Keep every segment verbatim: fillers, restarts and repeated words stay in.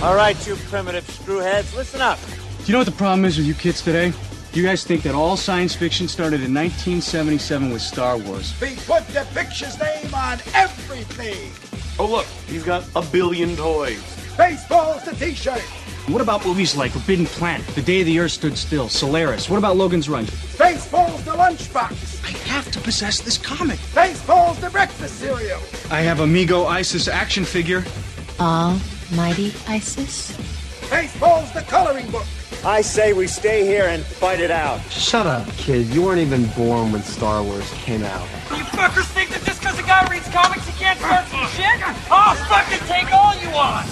All right, you primitive screwheads, listen up. Do you know what the problem is with you kids today? You guys think that all science fiction started in nineteen seventy-seven with Star Wars. We put the picture's name on everything. Oh, look, he's got a billion toys. Baseball's the t-shirt. What about movies like Forbidden Planet, The Day the Earth Stood Still, Solaris? What about Logan's Run? Baseball's the lunchbox. I have to possess this comic. Baseball's the breakfast cereal. I have Amigo Isis action figure. Almighty Isis? Baseball's the coloring book. I say we stay here and fight it out. Shut up, kid. You weren't even born when Star Wars came out. You fuckers think that just because a guy reads comics he can't start some shit? I'll fucking take all you want!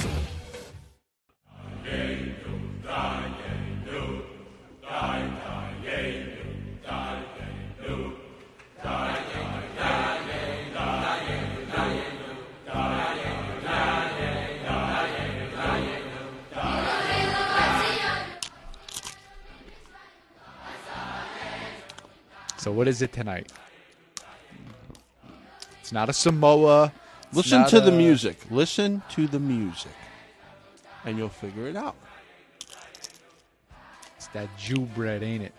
So what is it tonight? It's not a Samoa. It's Listen to a... the music. Listen to the music. And you'll figure it out. It's that Jew bread, ain't it?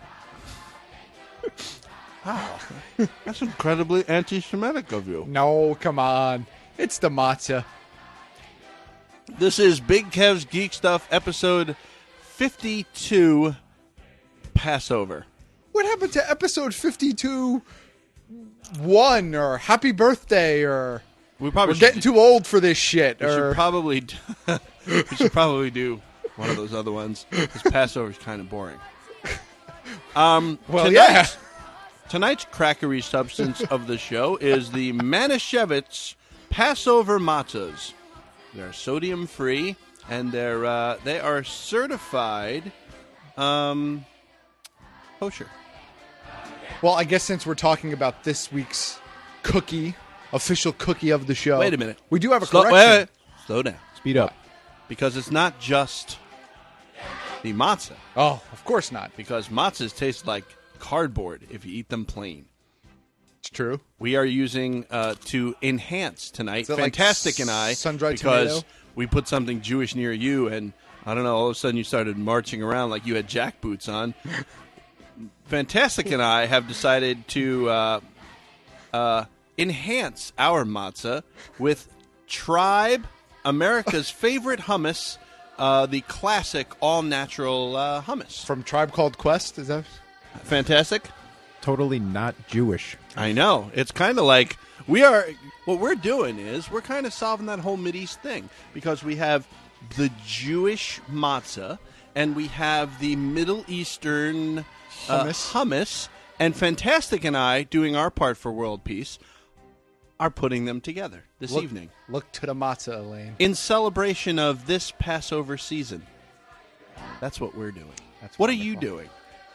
Wow. That's incredibly anti-Semitic of you. No, come on. It's the matzah. This is Big Kev's Geek Stuff, episode fifty-two, Passover. What happened to episode fifty-two one or Happy Birthday or we probably we're getting too old for this shit? We or should probably do, we should probably do one of those other ones because Passover is kind of boring. Um, well, tonight, yeah. Tonight's crackery substance of the show is the Manischewitz Passover matzahs. They're sodium free and they're uh, they are certified um, kosher. Well, I guess since we're talking about this week's cookie, official cookie of the show. Wait a minute. We do have a Slow, correction. wait, wait. Slow down. Speed up. Because it's not just the matzah. Oh, of course not. Because matzahs taste like cardboard if you eat them plain. It's true. We are using uh, to enhance tonight. Fantastic like and I. sun-dried because tomato? we put something Jewish near you and I don't know, all of a sudden you started marching around like you had jack boots on. Fantastic and I have decided to uh, uh, enhance our matzah with Tribe, America's favorite hummus, uh, the classic all-natural uh, hummus. From Tribe Called Quest, is that? Fantastic. Totally not Jewish. I know. It's kind of like we are, what we're doing is we're kind of solving that whole Mideast thing because we have the Jewish matzah and we have the Middle Eastern Uh, Hummus. hummus, and Fantastic and I, doing our part for world peace, are putting them together this look, evening. Look to the matzah, Elaine. In celebration of this Passover season. That's what we're doing. That's what wonderful. are you doing?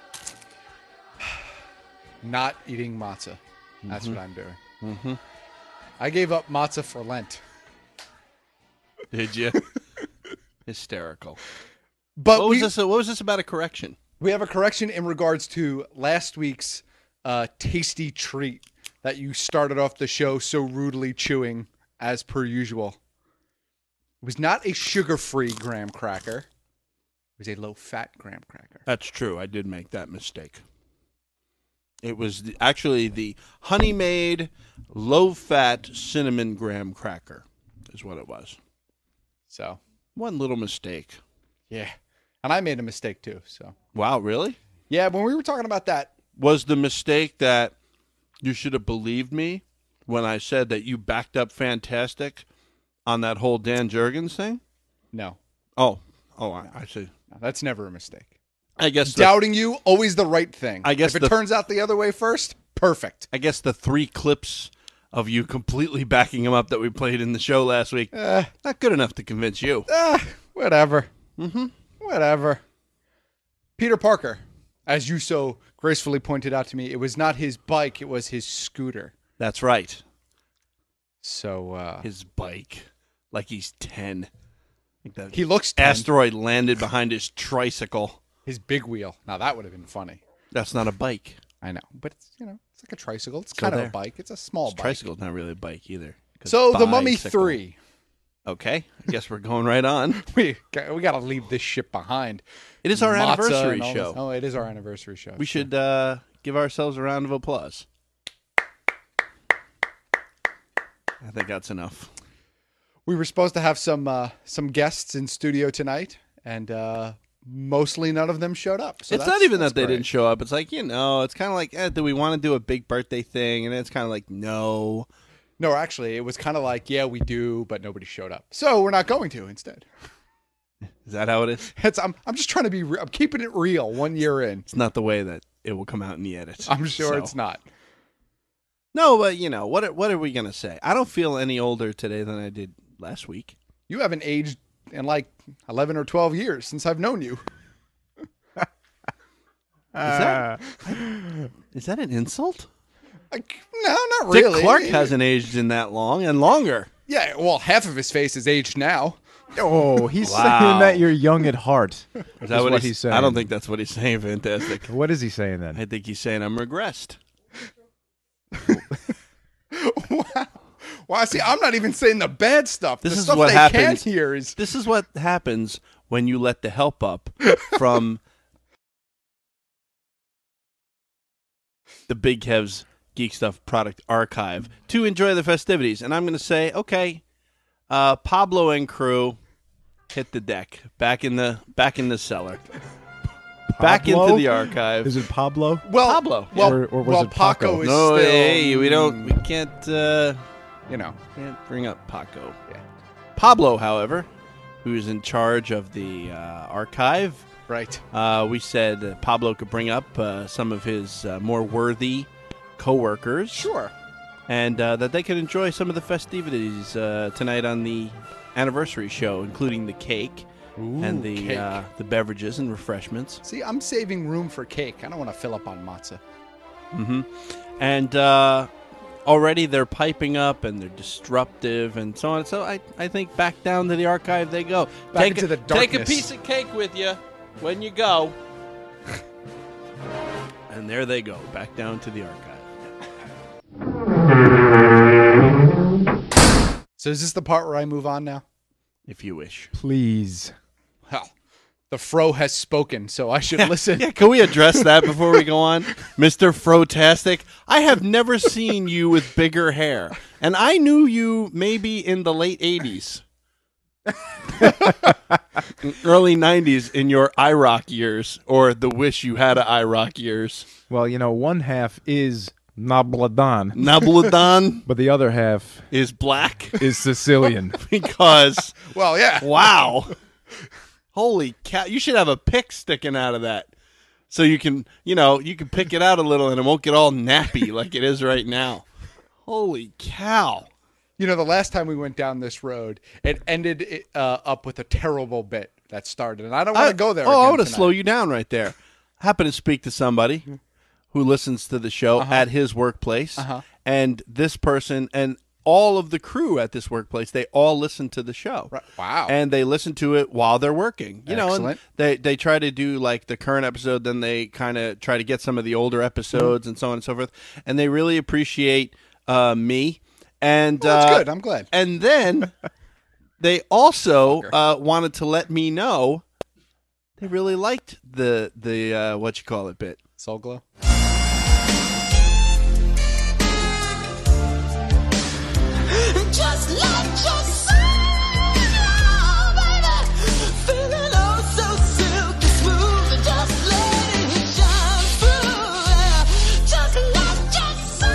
Not eating matzah. That's Mhm. what I'm doing. Mm-hmm. I gave up matzah for Lent. Did you? Hysterical. But what was we, this? What was this about a correction? We have a correction in regards to last week's uh, tasty treat that you started off the show so rudely chewing, as per usual. It was not a sugar-free graham cracker. It was a low-fat graham cracker. That's true. I did make that mistake. It was the, actually the honey-made, low-fat cinnamon graham cracker is what it was. So one little mistake. Yeah. And I made a mistake, too. So Wow, really? Yeah, when we were talking about that. Was the mistake that you should have believed me when I said that you backed up Fantastic on that whole Dan Jurgens thing? No. Oh. Oh, I, I see. No, that's never a mistake. I guess the, doubting you, always the right thing. I guess if it the, turns out the other way first, perfect. I guess the three clips of you completely backing him up that we played in the show last week, uh, not good enough to convince you. Uh, whatever. Mm-hmm. Whatever. Peter Parker, as you so gracefully pointed out to me, it was not his bike, it was his scooter. That's right. So, uh... his bike. Like he's ten. Like that he looks ten. Asteroid landed behind his tricycle. His big wheel. Now, that would have been funny. That's not a bike. I know. But, it's, you know, it's like a tricycle. It's Still kind there. of a bike. It's a small This bike. Tricycle's not really a bike either. So, The Mummy Bicycle. three. Okay, I guess we're going right on. We got, we got to leave this ship behind. It is our Matzah anniversary and all show. this- Oh, it is our anniversary show. We should uh, give ourselves a round of applause. I think that's enough. We were supposed to have some uh, some guests in studio tonight, and uh, mostly none of them showed up. So it's that's- not even that's that they great. didn't show up. It's like, you know, it's kind of like, eh, do we want to do a big birthday thing? And it's kind of like, no. No, actually, it was kind of like, yeah, we do, but nobody showed up, so we're not going to instead. Is that how it is? It's, I'm I'm just trying to be. Re- I'm keeping it real. One year in, It's not the way that it will come out in the edit. I'm sure So- it's not. No, but, you know, what are, what are we going to say? I don't feel any older today than I did last week. You haven't aged in like eleven or twelve years since I've known you. Is that, is that an insult? Like, no, not Dick really. Clark hasn't aged in that long and longer. Yeah, well, half of his face is aged now. Oh, he's Wow. saying that you're young at heart. Is Is that what, what he's, he's saying? I don't think that's what he's saying. Fantastic. What is he saying then? I think he's saying I'm regressed. Wow. Well, see, I'm not even saying the bad stuff. This the is stuff what they happens. can't hear is This is what happens when you let the help up from the Big Kev's Geek Stuff Product Archive to enjoy the festivities. And I'm going to say, okay, uh, Pablo and crew hit the deck back in the back in the cellar, back Pablo? into the archive. Is it Pablo? well, Pablo. Well, Or- or was well, it Paco? Paco is no, still, hey, we don't, we can't, uh, you know, can't bring up Paco. Pablo, however, who is in charge of the uh, archive. right. Uh, we said uh, Pablo could bring up uh, some of his uh, more worthy coworkers. Sure. And uh, that they could enjoy some of the festivities uh, tonight on the anniversary show, including the cake and the cake. uh, the beverages and refreshments. See, I'm saving room for cake. I don't want to fill up on matzah. hmm And uh, already they're piping up and they're disruptive and so on. So I, I think back down to the archive they go. Back take into a, the Take a darkness. piece of cake with you when you go. And there they go, back down to the archive. So is this the part where I move on now? If you wish. Please. Well, the fro has spoken, so I should listen. Yeah, can we address that before we go on? Mister Frotastic, I have never seen you with bigger hair. And I knew you maybe in the late eighties. Early nineties in your IROC years, or the wish you had a IROC years. Well, you know, one half is Nabladan, Nabladan but the other half is black is Sicilian. because, Well, yeah. wow. Holy cow. You should have a pick sticking out of that. So you can, you know, you can pick it out a little and it won't get all nappy like it is right now. Holy cow. You know, the last time we went down this road, it ended uh, up with a terrible bit that started, and I don't want I- to go there. Oh, I again want to tonight. slow you down right there. Happen to speak to somebody who listens to the show Uh-huh. at his workplace, Uh-huh. and this person and all of the crew at this workplace, they all listen to the show. Right. Wow. And they listen to it while they're working. You know, and Excellent. they they try to do like the current episode, then they kind of try to get some of the older episodes and so on and so forth. And they really appreciate uh, me. And Well, that's uh, good. I'm glad. And then they also uh, wanted to let me know they really liked the the uh, what you call it bit. Soul Glow. Just like your soul, baby. Feeling oh so silky smooth and just letting it shine through. Just like your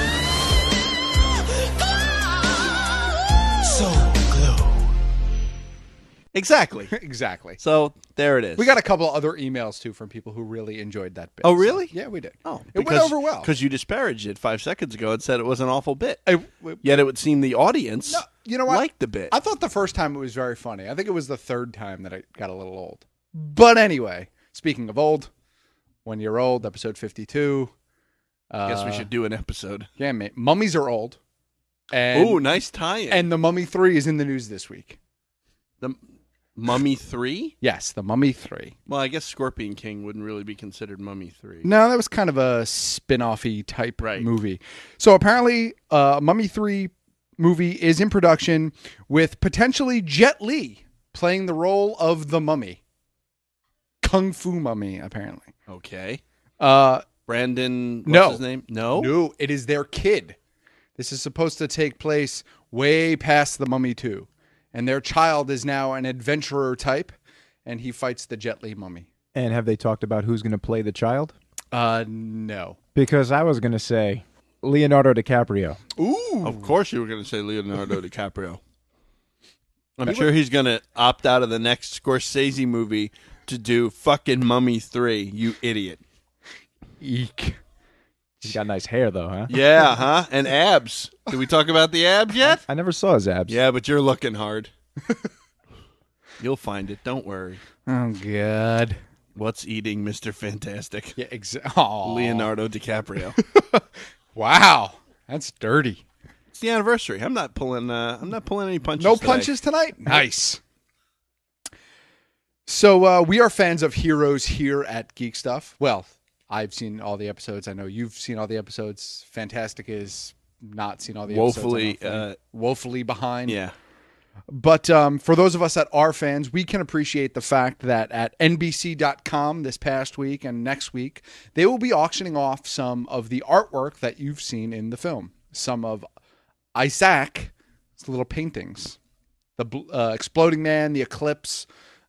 soul glow. So glow. Exactly. Exactly. So there it is. We got a couple other emails too from people who really enjoyed that bit. Oh, So, really? yeah, we did. Oh, it went over well. because you disparaged it five seconds ago and said it was an awful bit. I- w- Yet it would seem the audience No, you know what? liked the bit. I thought the first time it was very funny. I think it was the third time that it got a little old. But anyway, speaking of old, when you're old, episode fifty-two. Uh, Guess we should do an episode. Yeah, mate. Mummies are old. And, Ooh, nice tie-in. And The Mummy three is in the news this week. the Mummy three? Yes, The Mummy three. Well, I guess Scorpion King wouldn't really be considered Mummy three. No, that was kind of a spin-offy type Right. movie. So apparently, uh, Mummy three movie is in production with potentially Jet Li playing the role of the mummy. Kung Fu Mummy, apparently. Okay. Uh, Brandon, what's no. his name? No? No, it is their kid. This is supposed to take place way past The Mummy two. And their child is now an adventurer type, and he fights the Jet Li mummy. And have they talked about who's going to play the child? Uh, no. Because I was going to say Leonardo DiCaprio. Ooh. Of course you were going to say Leonardo DiCaprio. I'm sure he's going to opt out of the next Scorsese movie to do fucking Mummy three, you idiot. Eek. He's got nice hair, though, huh? Yeah, huh? And abs. Did we talk about the abs yet? I never saw his abs. Yeah, but you're looking hard. You'll find it. Don't worry. Oh, God. What's eating Mister Fantastic? Yeah, exactly. Leonardo DiCaprio. Wow. That's dirty. It's the anniversary. I'm not pulling uh, I'm not pulling any punches No today. punches tonight? Nice. So uh, we are fans of heroes here at Geek Stuff. Well, I've seen all the episodes. I know you've seen all the episodes. Fantastic is not seen all the Woefully, episodes. Woefully, uh, woefully behind. Yeah. But um, for those of us that are fans, we can appreciate the fact that at N B C dot com this past week and next week, they will be auctioning off some of the artwork that you've seen in the film. Some of Isaac, it's little paintings. The uh, Exploding Man, the Eclipse,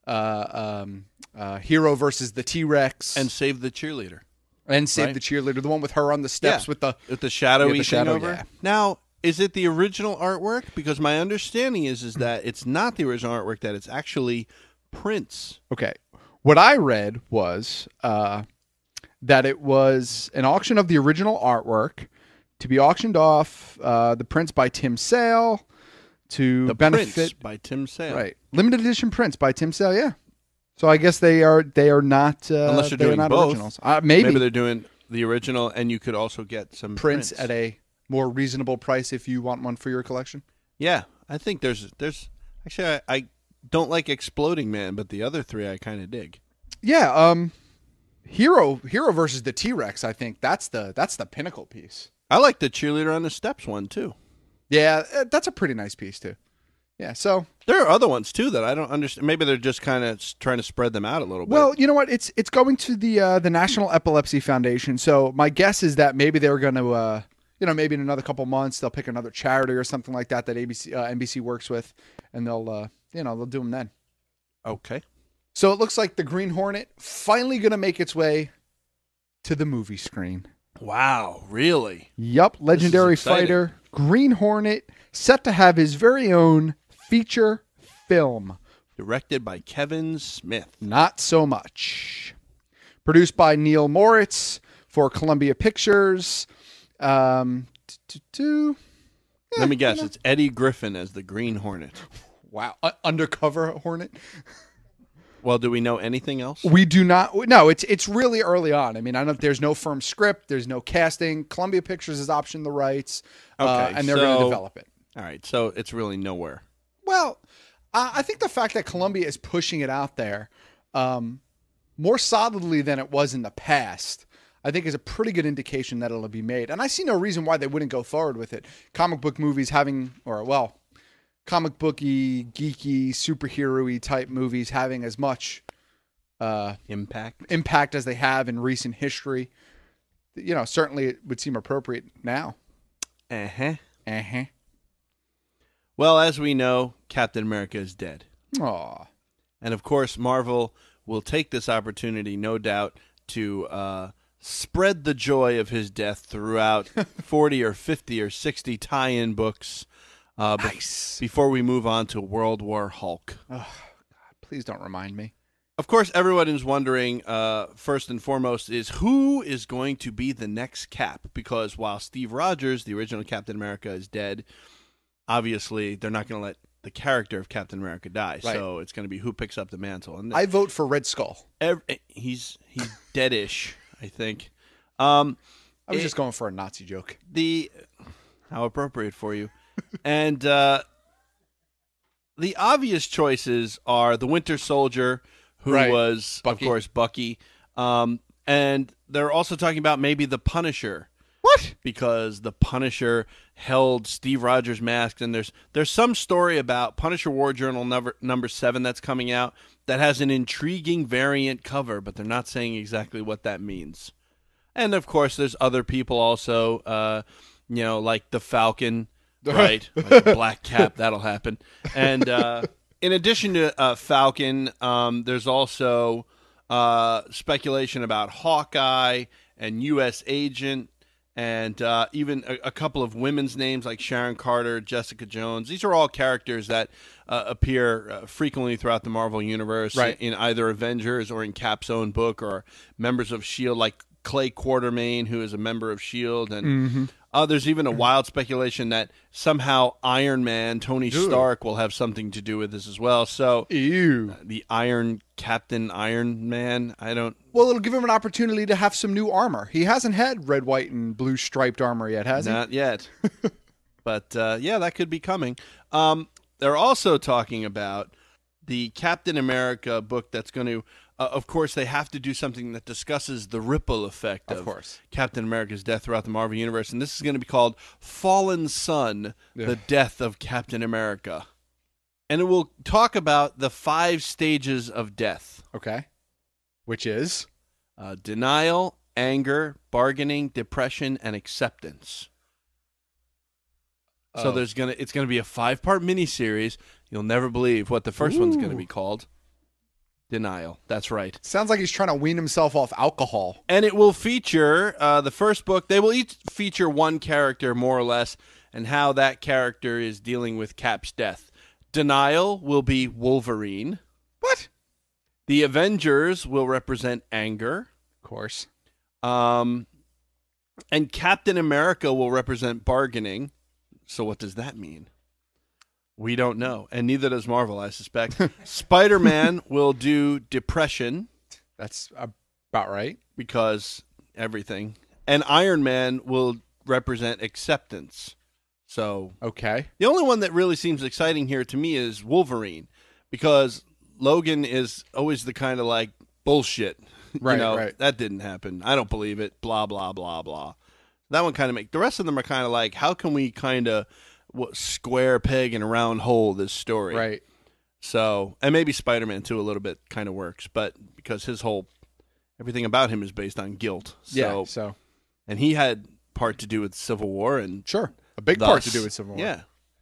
uh, um, uh, Hero versus the T-Rex. And Save the Cheerleader. And Save right? the Cheerleader, the one with her on the steps Yeah. with the... With the shadowy Yeah, the thing shadow, over. yeah. Now, is it the original artwork? Because my understanding is is that it's not the original artwork, that it's actually prints. Okay. What I read was uh, that it was an auction of the original artwork to be auctioned off, uh, the prints by Tim Sale to The benefit... prints by Tim Sale. Right. Limited edition prints by Tim Sale, yeah. So I guess they are they are not uh, Unless they're they are doing not both. originals. Uh, maybe. Maybe they're doing the original, and you could also get some prints, prints at a more reasonable price if you want one for your collection. Yeah, I think there's there's actually I, I don't like Exploding Man, but the other three I kind of dig. Yeah, um, Hero Hero versus the T-Rex. I think that's the that's the pinnacle piece. I like the Cheerleader on the Steps one too. Yeah, uh, that's a pretty nice piece too. Yeah, so there are other ones too that I don't understand. Maybe they're just kind of trying to spread them out a little bit. Well, you know what? It's it's going to the uh, the National Epilepsy Foundation. So my guess is that maybe they're going to, uh, you know, maybe in another couple months they'll pick another charity or something like that that A B C uh, N B C works with, and they'll uh, you know they'll do them then. Okay. So it looks like the Green Hornet finally going to make its way to the movie screen. Wow, really? Yup, legendary exciting. fighter Green Hornet set to have his very own feature film. Directed by Kevin Smith. Not so much. Produced by Neil Moritz for Columbia Pictures. Um, t- t- t- Let me guess, it's Eddie Griffin as the Green Hornet. wow, uh, undercover Hornet. Well, do we know anything else? We do not. No, it's it's really early on. I mean, I don't. There's no firm script. There's no casting. Columbia Pictures has optioned the rights, uh, Okay, and they're going to so- develop it. All right, so it's really nowhere. Well, uh, I think the fact that Columbia is pushing it out there um, more solidly than it was in the past, I think is a pretty good indication that it'll be made. And I see no reason why they wouldn't go forward with it. Comic book movies having, or well, comic booky, geeky, superhero-y type movies having as much uh, Impact. impact as they have in recent history. You know, certainly it would seem appropriate now. Uh-huh. Uh-huh. Well, as we know, Captain America is dead. Aw. And of course, Marvel will take this opportunity, no doubt, to uh, spread the joy of his death throughout forty or fifty or sixty tie-in books uh, be- Nice. before we move on to World War Hulk. Oh, God, please don't remind me. Of course, everyone is wondering, uh, first and foremost, is who is going to be the next Cap? Because while Steve Rogers, the original Captain America, is dead, obviously they're not going to let the character of Captain America die. Right. So it's going to be who picks up the mantle. And I vote for Red Skull. ev- he's he's deadish, I think. Um, I was it- just going for a Nazi joke. the how appropriate for you. And uh, the obvious choices are the Winter Soldier, who Right. was, Bucky. of course, Bucky. Um, and they're also talking about maybe the Punisher. What? What? Because the Punisher held Steve Rogers' mask, and there's there's some story about Punisher War Journal number number seven that's coming out that has an intriguing variant cover, but they're not saying exactly what that means. And of course, there's other people also, uh, you know, like the Falcon, right? Like the Black Cap, that'll happen. And uh, in addition to uh, Falcon, um, there's also uh, speculation about Hawkeye and U S Agent, and uh, even a, a couple of women's names like Sharon Carter, Jessica Jones. These are all characters that uh, appear uh, frequently throughout the Marvel Universe, right. in either Avengers or in Cap's own book, or members of S H I E L D, like Clay Quartermain, who is a member of S H I E L D. And mm-hmm. uh, there's even a wild speculation that somehow Iron Man, Tony Ew. Stark, will have something to do with this as well. So Ew. Uh, the Iron Captain Iron Man, I don't... Well, it'll give him an opportunity to have some new armor. He hasn't had red, white, and blue striped armor yet, has he? Not yet. But, uh, yeah, that could be coming. Um, they're also talking about the Captain America book that's going to... Uh, of course, they have to do something that discusses the ripple effect of, of course. Captain America's death throughout the Marvel Universe. And this is going to be called Fallen Sun, yeah. The Death of Captain America. And it will talk about the five stages of death. Okay. Which is? Uh, denial, anger, bargaining, depression, and acceptance. Oh. So there's gonna it's gonna be a five part miniseries. You'll never believe what the first Ooh. one's gonna be called. Denial. That's right. Sounds like he's trying to wean himself off alcohol. And it will feature uh, the first book. They will each feature one character more or less, and how that character is dealing with Cap's death. Denial will be Wolverine. What? The Avengers will represent anger. Of course. Um, and Captain America will represent bargaining. So what does that mean? We don't know. And neither does Marvel, I suspect. Spider-Man will do depression. That's about right. Because everything. And Iron Man will represent acceptance. So okay. The only one that really seems exciting here to me is Wolverine. Because Logan is always the kind of like bullshit. Right, you know, right. That didn't happen. I don't believe it. Blah, blah, blah, blah. That one kind of make the rest of them are kind of like, how can we kind of what, square peg in a round hole this story? Right. So, and maybe Spider-Man too a little bit kind of works, but because his whole everything about him is based on guilt. So, yeah. So, and he had part to do with Civil War, and sure, a big thus, part to do with Civil War. Yeah.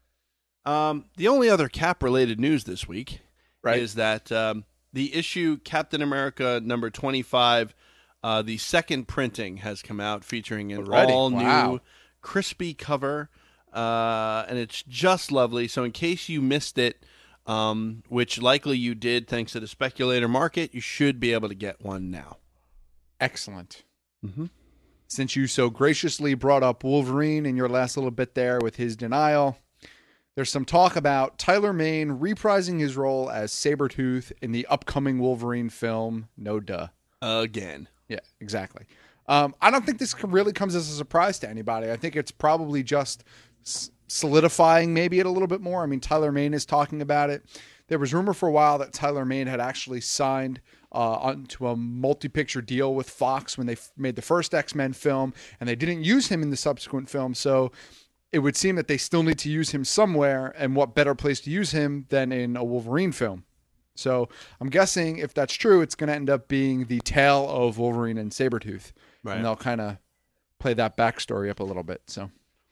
Um, the only other Cap-related news this week right. is that um, the issue Captain America number twenty-five. Uh, the second printing has come out featuring an Already? all-new Wow. crispy cover, uh, and it's just lovely. So in case you missed it, um, which likely you did thanks to the speculator market, you should be able to get one now. Excellent. Mm-hmm. Since you so graciously brought up Wolverine in your last little bit there with his denial, there's some talk about Tyler Mane reprising his role as Sabretooth in the upcoming Wolverine film, No Duh. Again. Yeah, exactly. Um, I don't think this really comes as a surprise to anybody. I think it's probably just s- solidifying maybe it a little bit more. I mean, Tyler Mane is talking about it. There was rumor for a while that Tyler Mane had actually signed uh, onto a multi-picture deal with Fox when they f- made the first X-Men film, and they didn't use him in the subsequent film. So it would seem that they still need to use him somewhere, and what better place to use him than in a Wolverine film? So I'm guessing if that's true, it's going to end up being the tale of Wolverine and Sabretooth. Right. And they'll kind of play that backstory up a little bit. So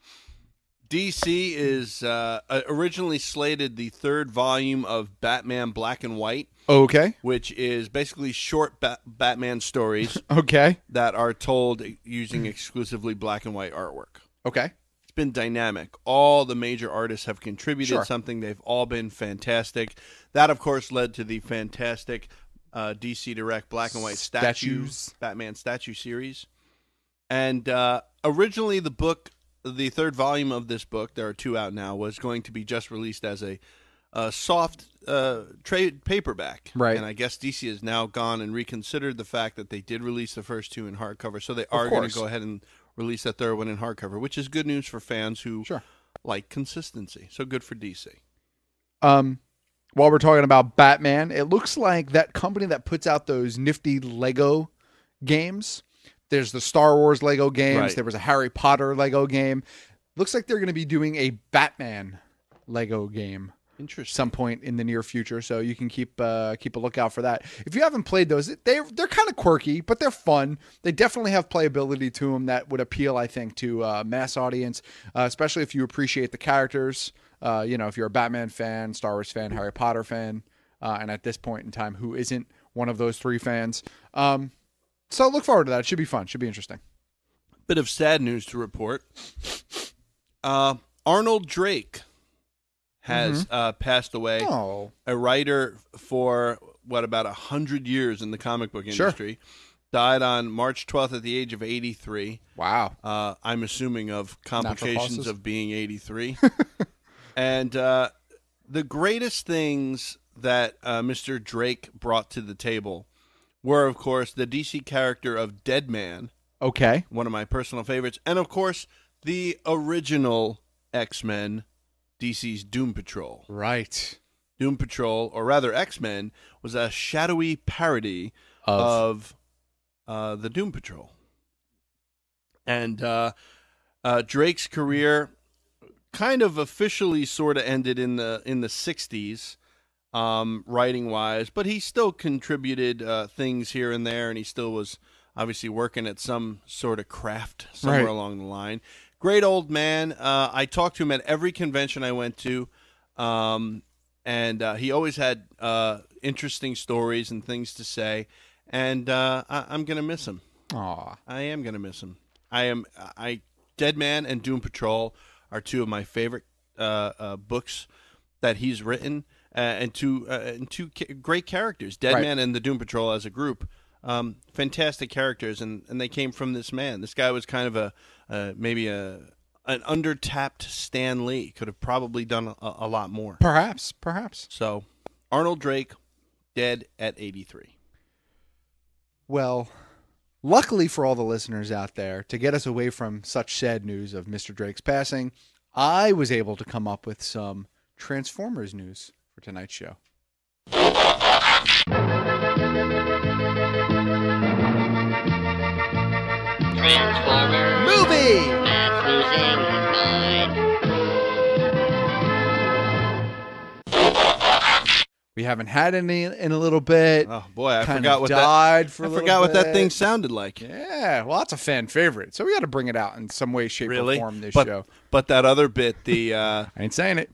D C is uh, originally slated the third volume of Batman Black and White. Okay. Which is basically short ba- Batman stories. Okay. That are told using exclusively black and white artwork. Okay. Been dynamic. All the major artists have contributed sure. something. They've all been fantastic. That, of course, led to the fantastic uh, D C Direct black and white statues, Statues. Batman statue series. And uh, originally, the book, the third volume of this book, there are two out now, was going to be just released as a, a soft uh, trade paperback. Right. And I guess D C has now gone and reconsidered the fact that they did release the first two in hardcover, so they are going to go ahead and release that third one in hardcover, which is good news for fans who sure. like consistency. So good for D C. Um, while we're talking about Batman, it looks like that company that puts out those nifty Lego games there's the Star Wars Lego games. Right. There was a Harry Potter Lego game. Looks like they're going to be doing a Batman Lego game. Interesting. Some point in the near future, so you can keep uh, keep a lookout for that. If you haven't played those, they they're kind of quirky, but they're fun. They definitely have playability to them that would appeal, I think, to uh, mass audience, uh, especially if you appreciate the characters. Uh, you know, if you're a Batman fan, Star Wars fan, Harry Potter fan, uh, and at this point in time, who isn't one of those three fans? Um, so look forward to that. It should be fun. Should be interesting. Bit of sad news to report. Uh, Arnold Drake has Mm-hmm. uh, passed away. Oh. A writer for, what, about one hundred years in the comic book Sure. industry. Died on March twelfth at the age of eighty-three. Wow. Uh, I'm assuming of complications causes. of being eighty-three. And uh, the greatest things that uh, Mister Drake brought to the table were, of course, the D C character of Deadman. Okay. One of my personal favorites. And, of course, the original X-Men, D C's Doom Patrol. Right. Doom Patrol, or rather X-Men, was a shadowy parody Of? of, uh, the Doom Patrol. And uh, uh, Drake's career kind of officially sort of ended in the in the sixties, um, writing-wise, but he still contributed uh, things here and there, and he still was obviously working at some sort of craft somewhere Right. along the line. Great old man. Uh, I talked to him at every convention I went to, um, and uh, he always had uh, interesting stories and things to say. And uh, I- I'm gonna miss him. Aw. I am gonna miss him. I am. I Deadman and Doom Patrol are two of my favorite uh, uh, books that he's written, uh, and two uh, and two ca- great characters. Deadman Right. and the Doom Patrol as a group. Um, fantastic characters, and, and they came from this man. This guy was kind of a uh, maybe a an undertapped Stan Lee. Could have probably done a, a lot more. Perhaps, perhaps. So, Arnold Drake, dead at eighty-three. Well, luckily for all the listeners out there, to get us away from such sad news of Mister Drake's passing, I was able to come up with some Transformers news for tonight's show. Transformers. Movie! Matt's losing his mind. We haven't had any in a little bit. Oh boy, I Kind forgot of what died that. for a I little forgot what that bit. thing sounded like. Yeah, well, that's a fan favorite, so we got to bring it out in some way, shape, Really? or form this but, show. But that other bit, the uh, I ain't saying it.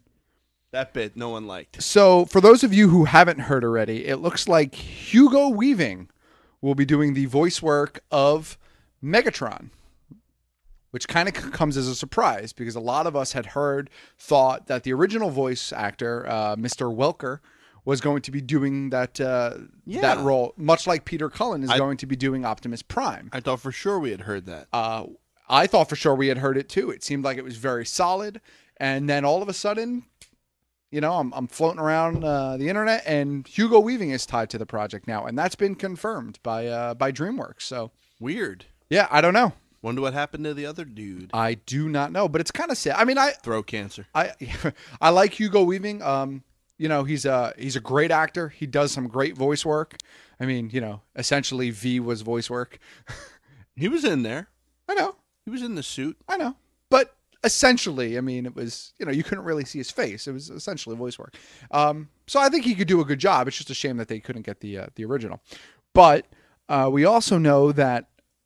that bit, no one liked. So, for those of you who haven't heard already, it looks like Hugo Weaving will be doing the voice work of Megatron, which kind of comes as a surprise because a lot of us had heard, thought that the original voice actor, uh, Mister Welker, was going to be doing that uh, Yeah. that role, much like Peter Cullen is I- going to be doing Optimus Prime. I thought for sure we had heard that. Uh, I thought for sure we had heard it too. It seemed like it was very solid, and then all of a sudden, you know, I'm I'm floating around uh, the internet, and Hugo Weaving is tied to the project now, and that's been confirmed by uh, by DreamWorks. So Weird. yeah, I don't know. Wonder what happened to the other dude. I do not know, but it's kind of sad. I mean, I Throat cancer. I I like Hugo Weaving. Um, you know, he's a he's a great actor. He does some great voice work. I mean, you know, essentially V was voice work. He was in there. I know, He was in the suit. I know, but essentially, I mean, it was, you know, you couldn't really see his face. It was essentially voice work. Um, so I think he could do a good job. It's just a shame that they couldn't get the uh, the original. But uh, we also know that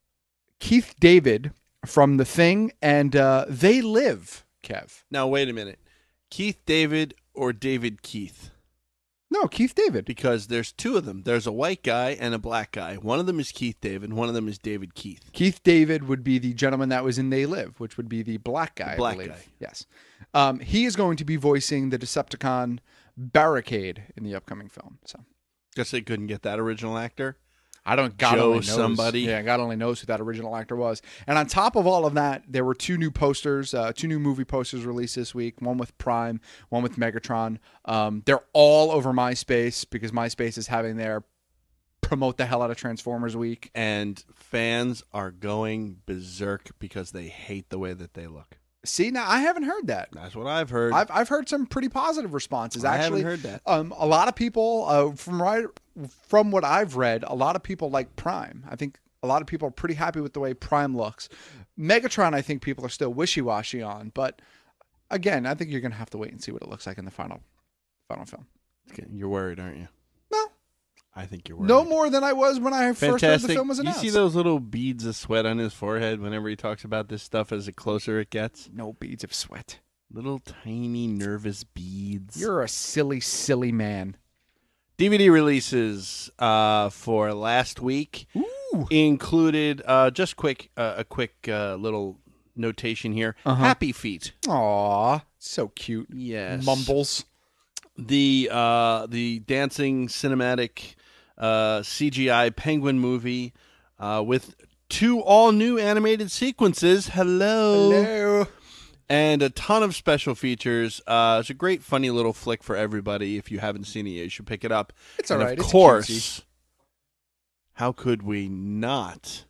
Keith David from The Thing and uh, They Live, Kev. Now wait a minute. Keith David or David Keith? No, Keith David. Because there's two of them. There's a white guy and a black guy. One of them is Keith David. One of them is David Keith. Keith David would be the gentleman that was in They Live, which would be the black guy. The black I believe. guy. Yes. Um, he is going to be voicing the Decepticon Barricade in the upcoming film. So Guess they couldn't get that original actor. I don't. God Joe only knows. somebody. Yeah, God only knows who that original actor was. And on top of all of that, there were two new posters, uh, two new movie posters released this week. One with Prime, one with Megatron. Um, they're all over MySpace because MySpace is having their promote the hell out of Transformers Week. And fans are going berserk because they hate the way that they look. See, now I haven't heard that. That's what I've heard. I've I've heard some pretty positive responses. I Actually, haven't heard that. Um, a lot of people uh, from right from what I've read, a lot of people like Prime. I think a lot of people are pretty happy with the way Prime looks. Megatron, I think people are still wishy-washy on, but again, I think you're going to have to wait and see what it looks like in the final final film. You're worried, aren't you? No. I think you're worried. No more than I was when I first heard the Fantastic. film was announced. You see those little beads of sweat on his forehead whenever he talks about this stuff as the closer it gets? No beads of sweat. Little tiny nervous beads. You're a silly, silly man. D V D releases uh, for last week Ooh. included uh, just quick uh, a quick uh, little notation here. Uh-huh. Happy Feet. Aw, so cute. Yes. Mumbles. The uh, the dancing cinematic uh, C G I penguin movie uh, with two all new animated sequences. Hello. Hello. And a ton of special features. Uh, it's a great, funny little flick for everybody. If you haven't seen it yet, you should pick it up. It's and all right. Of It's course, cutesy. how could we not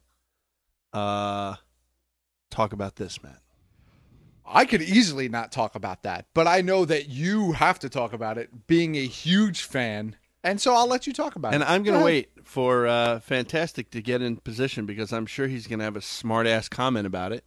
uh, talk about this, Matt? I could easily not talk about that, but I know that you have to talk about it, being a huge fan, and so I'll let you talk about And it. I'm going to Go wait for uh, Fantastic to get in position because I'm sure he's going to have a smart-ass comment about it.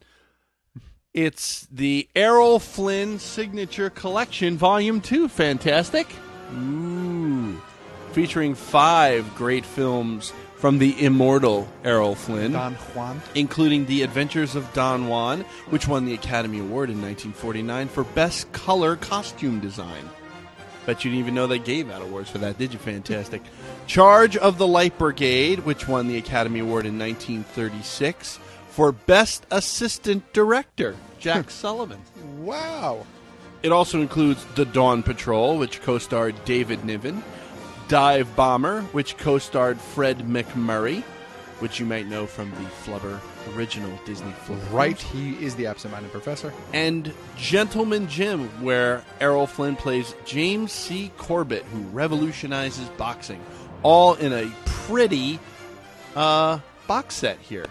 It's the Errol Flynn Signature Collection, Volume two, Fantastic. Ooh. Featuring five great films from the immortal Errol Flynn. Don Juan. Including The Adventures of Don Juan, which won the Academy Award in nineteen forty-nine for Best Color Costume Design. Bet you didn't even know they gave out awards for that, did you? Fantastic. Charge of the Light Brigade, which won the Academy Award in nineteen thirty-six for Best Assistant Director, Jack Sullivan. Wow. It also includes The Dawn Patrol, which co-starred David Niven, Dive Bomber, which co-starred Fred McMurray, which you might know from the Flubber original Disney Flubber. Right, he is the absent-minded professor. And Gentleman Jim, where Errol Flynn plays James C. Corbett, who revolutionizes boxing. All in a pretty uh, box set here.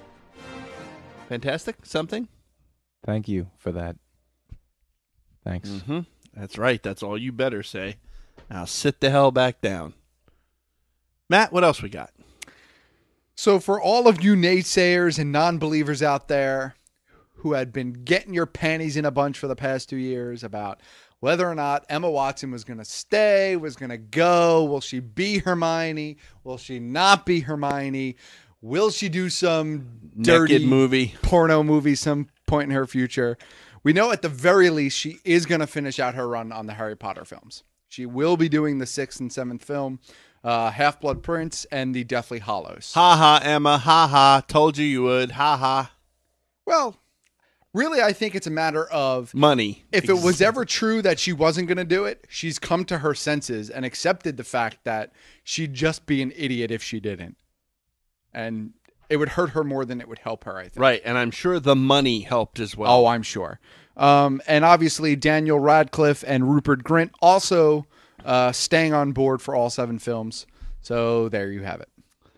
Fantastic? Something? Thank you for that. Thanks. Mm-hmm. That's right. That's all you better say. Now sit the hell back down. Matt, what else we got? So for all of you naysayers and non-believers out there who had been getting your panties in a bunch for the past two years about whether or not Emma Watson was going to stay, was going to go, will she be Hermione, will she not be Hermione, will she do some dirty Naked movie, porno movie some point in her future? We know at the very least she is going to finish out her run on the Harry Potter films. She will be doing the sixth and seventh film, uh, Half-Blood Prince and the Deathly Hallows. Ha ha, Emma. Ha ha. Told you you would. Ha ha. Well, really, I think it's a matter of money. If it was ever true that she wasn't going to do it, she's come to her senses and accepted the fact that she'd just be an idiot if she didn't. And it would hurt her more than it would help her, I think. Right, and I'm sure the money helped as well. Oh, I'm sure. Um, and obviously, Daniel Radcliffe and Rupert Grint also uh, staying on board for all seven films. So there you have it.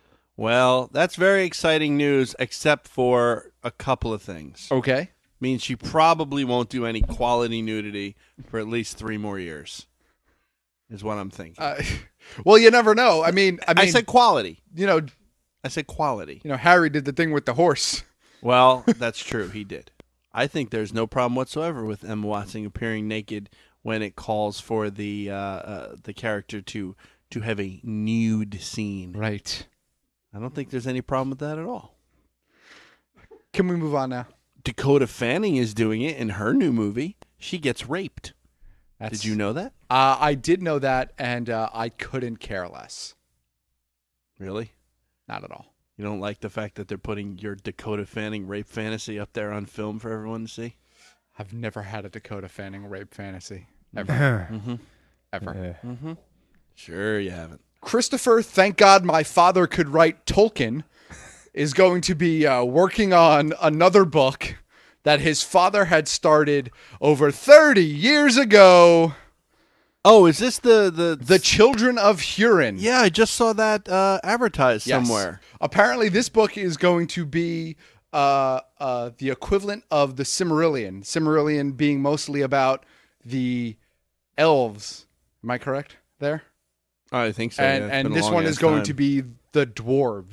Well, that's very exciting news, except for a couple of things. Okay. Means she probably won't do any quality nudity for at least three more years, is what I'm thinking. Uh, well, you never know. I mean, I mean, I said quality. You know, I said quality. You know, Harry did the thing with the horse. Well, that's true. He did. I think there's no problem whatsoever with Emma Watson appearing naked when it calls for the uh, uh, the character to to have a nude scene. Right. I don't think there's any problem with that at all. Can we move on now? Dakota Fanning is doing it in her new movie. She gets raped. That's, Did you know that? Uh, I did know that, and uh, I couldn't care less. Really? Not at all. You don't like the fact that they're putting your Dakota Fanning rape fantasy up there on film for everyone to see? I've never had a Dakota Fanning rape fantasy. Ever. mm-hmm. Ever. Yeah. Mm-hmm. Sure you haven't. Christopher, thank God my father could write Tolkien, is going to be uh, working on another book that his father had started over thirty years ago. Oh, is this the... The, the Children of Hurin? Yeah, I just saw that uh, advertised Yes. somewhere. Apparently, this book is going to be uh, uh, the equivalent of the Silmarillion. Silmarillion being mostly about the elves. Am I correct there? I think so. And, yeah. It's and been a this long one ass is going time. to be the dwarves.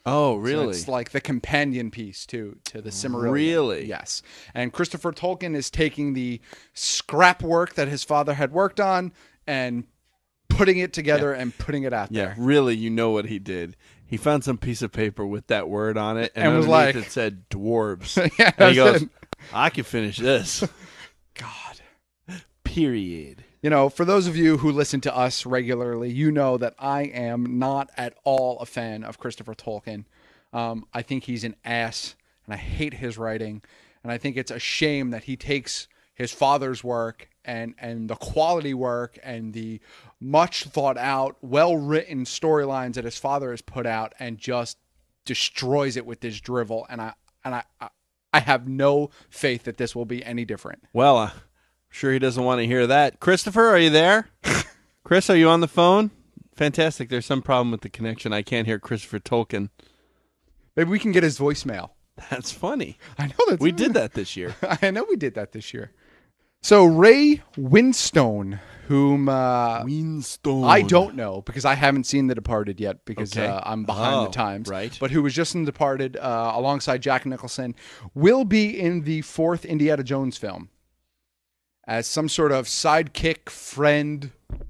Oh, So really? it's like the companion piece to to the Silmarillion. Really? Yes. And Christopher Tolkien is taking the scrap work that his father had worked on and putting it together and putting it out Yeah, there. really, you know what he did. He found some piece of paper with that word on it, and, And was underneath like- it said dwarves. Yeah, and he that's goes, it. I can finish this. God. Period. You know, for those of you who listen to us regularly, you know that I am not at all a fan of Christopher Tolkien. Um, I think he's an ass, and I hate his writing. And I think it's a shame that he takes his father's work and, and the quality work and the much thought out, well written storylines that his father has put out and just destroys it with this drivel. And I and I I, I have no faith that this will be any different. Well, uh, sure he doesn't want to hear that. Christopher, are you there? Chris, are you on the phone? Fantastic. There's some problem with the connection. I can't hear Christopher Tolkien. Maybe we can get his voicemail. That's funny. I know that We did that this year. I know we did that this year. So Ray Winstone, whom uh, Winstone. I don't know because I haven't seen The Departed yet because Okay. uh, I'm behind Oh, the times. right. But who was just in The Departed uh, alongside Jack Nicholson, will be in the fourth Indiana Jones film as some sort of sidekick, friend,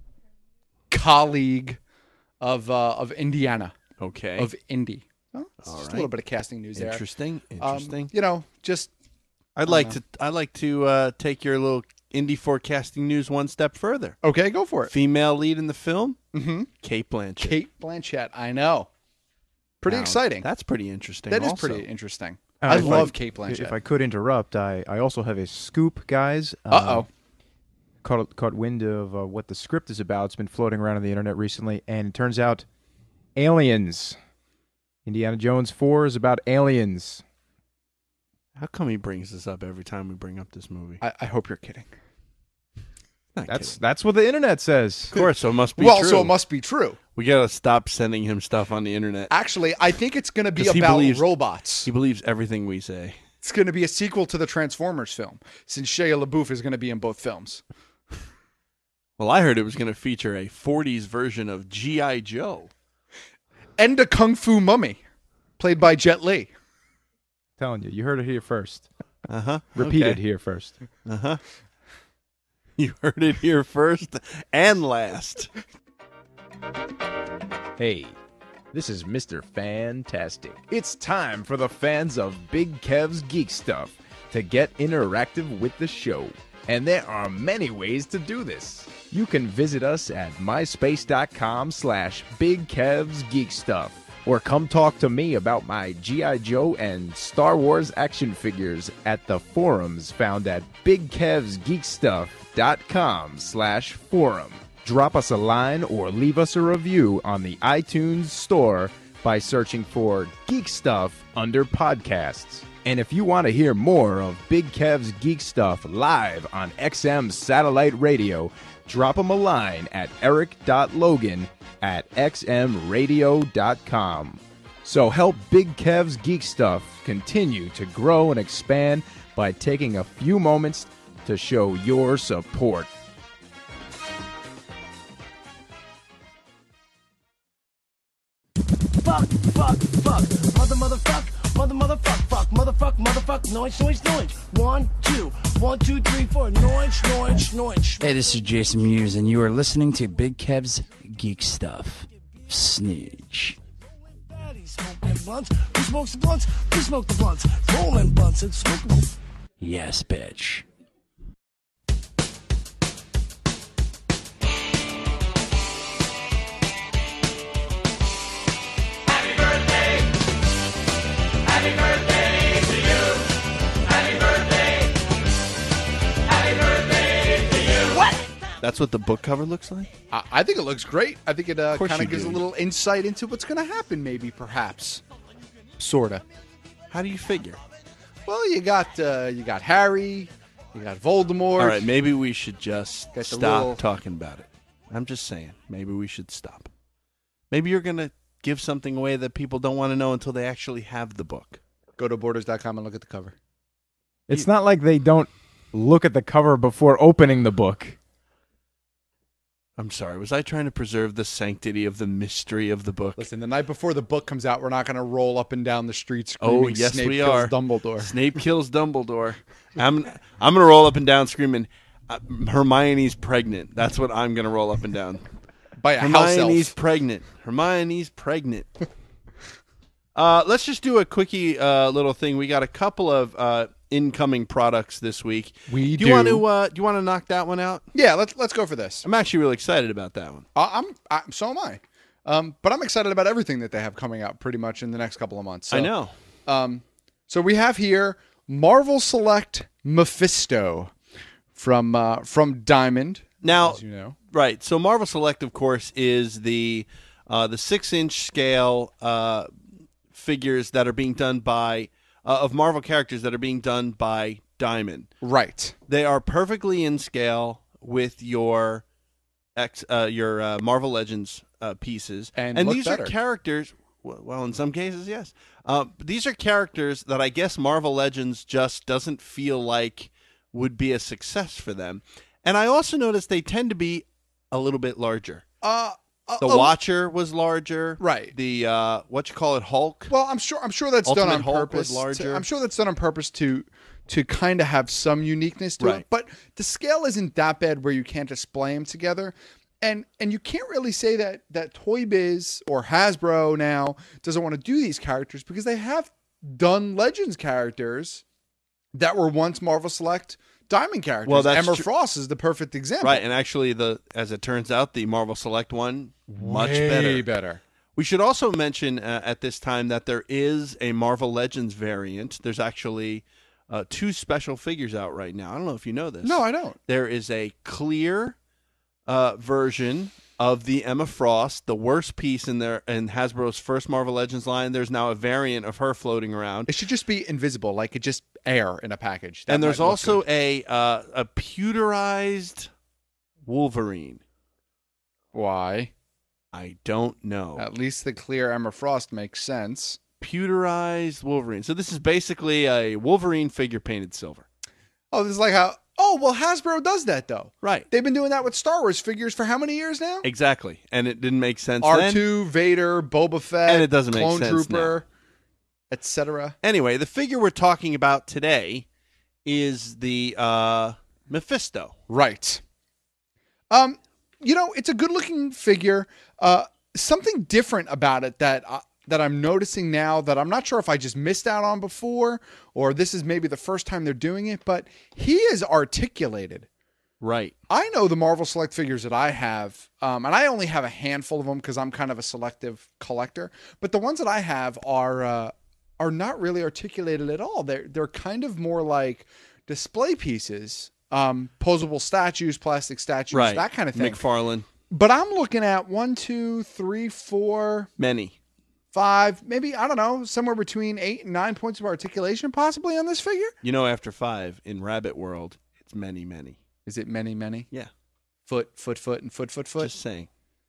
colleague of uh, of Indiana. Okay. Of Indy. Well, it's All just a right. little bit of casting news there. Interesting. Um, Interesting. you know, just I'd like to. I'd like to uh, take your little indie forecasting news one step further. okay, go for it. Female lead in the film, Mm-hmm. Kate Blanchett. Kate Blanchett, I know. Pretty Now, exciting. That's pretty interesting. That is also. pretty interesting. Uh, I if love Kate Blanchett. If I could interrupt, I, I also have a scoop, guys. Uh-oh. Caught, caught wind of uh, what the script is about. It's been floating around on the internet recently, and it turns out aliens. Indiana Jones four is about aliens. How come he brings this up every time we bring up this movie? I, I hope you're kidding. Not That's kidding. that's what the internet says. Of course, so it must be well, true. so it must be true. We gotta stop sending him stuff on the internet. Actually, I think it's going to be 'Cause he about believes- robots. He believes everything we say. It's going to be a sequel to the Transformers film, since Shia LaBeouf is going to be in both films. Well, I heard it was going to feature a forties version of G I. Joe. And a Kung Fu Mummy, played by Jet Li. Telling you, you heard it here first. Uh huh. Repeated here first. Uh huh. You heard it here first and last. Hey, this is Mister Fantastic. It's time for the fans of Big Kev's Geek Stuff to get interactive with the show. And there are many ways to do this. You can visit us at myspace.com slash Big Kev's Geek Stuff. Or come talk to me about my G I. Joe and Star Wars action figures at the forums found at bigkevsgeekstuff.com slash forum. Drop us a line or leave us a review on the iTunes store by searching for Geek Stuff under podcasts. And if you want to hear more of Big Kev's Geek Stuff live on X M Satellite Radio, drop him a line at eric.logan at x m radio dot com. So help Big Kev's Geek Stuff continue to grow and expand by taking a few moments to show your support. Fuck, fuck, fuck. Mother, motherfuck, mother, motherfuck, fuck, motherfuck, motherfuck, noise, noise, noise. One, two, one, two, three, four, noise, noise, noise. Hey, this is Jason Mewes, and you are listening to Big Kev's Geek Stuff. Sneech. Smoking blunts, who smokes the blunts? Who smoke the blunts? Rolling blunts and smoking them. Yes, bitch. That's what the book cover looks like? I, I think it looks great. I think it uh, course kind you of gives do. a little insight into what's going to happen, maybe, perhaps. Sorta. How do you figure? Well, you got uh, you got Harry, you got Voldemort. All right, maybe we should just Got the stop little- talking about it. I'm just saying, maybe we should stop. Maybe you're going to give something away that people don't want to know until they actually have the book. Go to borders dot com and look at the cover. It's not like they don't look at the cover before opening the book. I'm sorry. Was I trying to preserve the sanctity of the mystery of the book? Listen, the night before the book comes out, we're not going to roll up and down the street Oh, screaming yes, Snape we kills are. Dumbledore. Snape kills Dumbledore. I'm I'm gonna roll up and down screaming, uh, Hermione's pregnant. That's what I'm gonna roll up and down. By a house Hermione's elf. pregnant. Hermione's pregnant. uh, let's just do a quickie uh, little thing. We got a couple of uh, incoming products this week. We do. You want do. to uh, do you want to knock that one out? Yeah, let's let's go for this. I'm actually really excited about that one. Uh, I'm I, so am I. Um, but I'm excited about everything that they have coming out pretty much in the next couple of months. So, I know. Um, so we have here Marvel Select Mephisto from uh, from Diamond. Now, as you know. Right. So Marvel Select, of course, is the uh, the six inch scale uh, figures that are being done by uh, of Marvel characters that are being done by Diamond. Right. They are perfectly in scale with your X, uh, your uh, Marvel Legends uh, pieces, And and look these better. are characters. Well, in some cases, yes. Uh, these are characters that I guess Marvel Legends just doesn't feel like would be a success for them. And I also noticed they tend to be a little bit larger. Uh, uh, The uh, Watcher was larger. Right. The, uh, what you call it, Hulk? Well, I'm sure I'm sure that's Ultimate done on Hulk purpose. was larger. to- I'm sure that's done on purpose to to kind of have some uniqueness to Right. it. But the scale isn't that bad where you can't display them together. And and you can't really say that that Toy Biz or Hasbro now doesn't want to do these characters because they have done Legends characters that were once Marvel Select Diamond characters. Well, that's Emma tr- Frost is the perfect example. Right, and actually, the as it turns out, the Marvel Select one, much Way better. better. We should also mention uh, at this time that there is a Marvel Legends variant. There's actually uh, two special figures out right now. I don't know if you know this. No, I don't. There is a clear uh, version of the Emma Frost, the worst piece in their in Hasbro's first Marvel Legends line. There's now a variant of her floating around. It should just be invisible, like it just air in a package. That And there's might look also good. a uh, a pewterized Wolverine. Why? I don't know. At least the clear Emma Frost makes sense. Pewterized Wolverine. So this is basically a Wolverine figure painted silver. Oh, this is like how. Oh, well, Hasbro does that though. Right. They've been doing that with Star Wars figures for how many years now? Exactly. And it didn't make sense R then. two, Vader, Boba Fett, And it doesn't make Clone sense Trooper, et cetera. Anyway, the figure we're talking about today is the uh, Mephisto. Right. Um, you know, it's a good-looking figure. Uh, something different about it that uh, that I'm noticing now that I'm not sure if I just missed out on before, or this is maybe the first time they're doing it. But he is articulated. Right. I know the Marvel Select figures that I have, um, and I only have a handful of them because I'm kind of a selective collector. But the ones that I have are uh, are not really articulated at all. They're they're kind of more like display pieces, um, posable statues, plastic statues, Right. that kind of thing. McFarlane. But I'm looking at one, two, three, four, Many. five, maybe I don't know, somewhere between eight and nine points of articulation, possibly on this figure. You know, after five in Rabbit World, it's many, many. Is it many, many? Yeah. Foot, foot, foot, and foot, foot, foot. Just saying.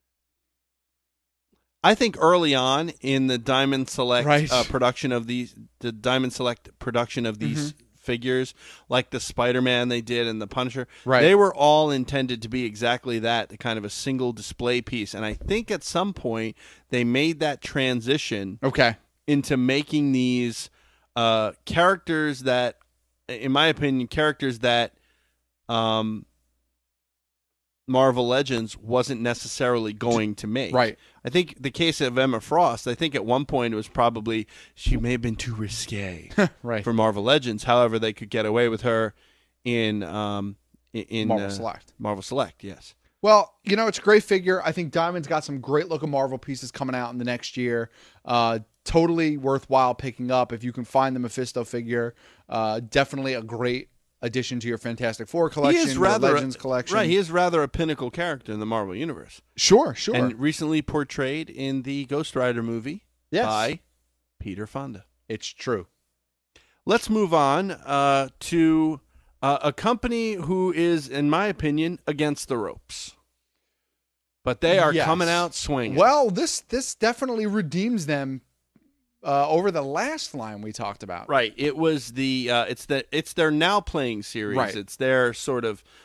I think early on in the Diamond Select Right. uh, production of these, the Diamond Select production of these Mhm. figures, like the Spider-Man they did and the Punisher, Right. they were all intended to be exactly that, the kind of a single display piece. And I think at some point they made that transition Okay. into making these uh, characters that, in my opinion, characters that um, Marvel Legends wasn't necessarily going to make. Right. I think the case of Emma Frost, I think at one point it was probably, she may have been too risque Right. for Marvel Legends. However, they could get away with her in um, in- in Marvel uh, Select. Marvel Select, yes. Well, you know, it's a great figure. I think Diamond's got some great looking Marvel pieces coming out in the next year. Uh, totally worthwhile picking up if you can find the Mephisto figure. Uh, definitely a great addition to your Fantastic Four collection, he is your rather Legends a, collection. Right, he is rather a pinnacle character in the Marvel Universe. Sure, sure. And recently portrayed in the Ghost Rider movie Yes. by Peter Fonda. It's true. Let's move on uh, to uh, a company who is, in my opinion, against the ropes. But they are Yes. coming out swinging. Well, this this definitely redeems them uh, over the last line we talked about. Right. It was the uh, it's the it's their Now Playing series. Right. It's their sort of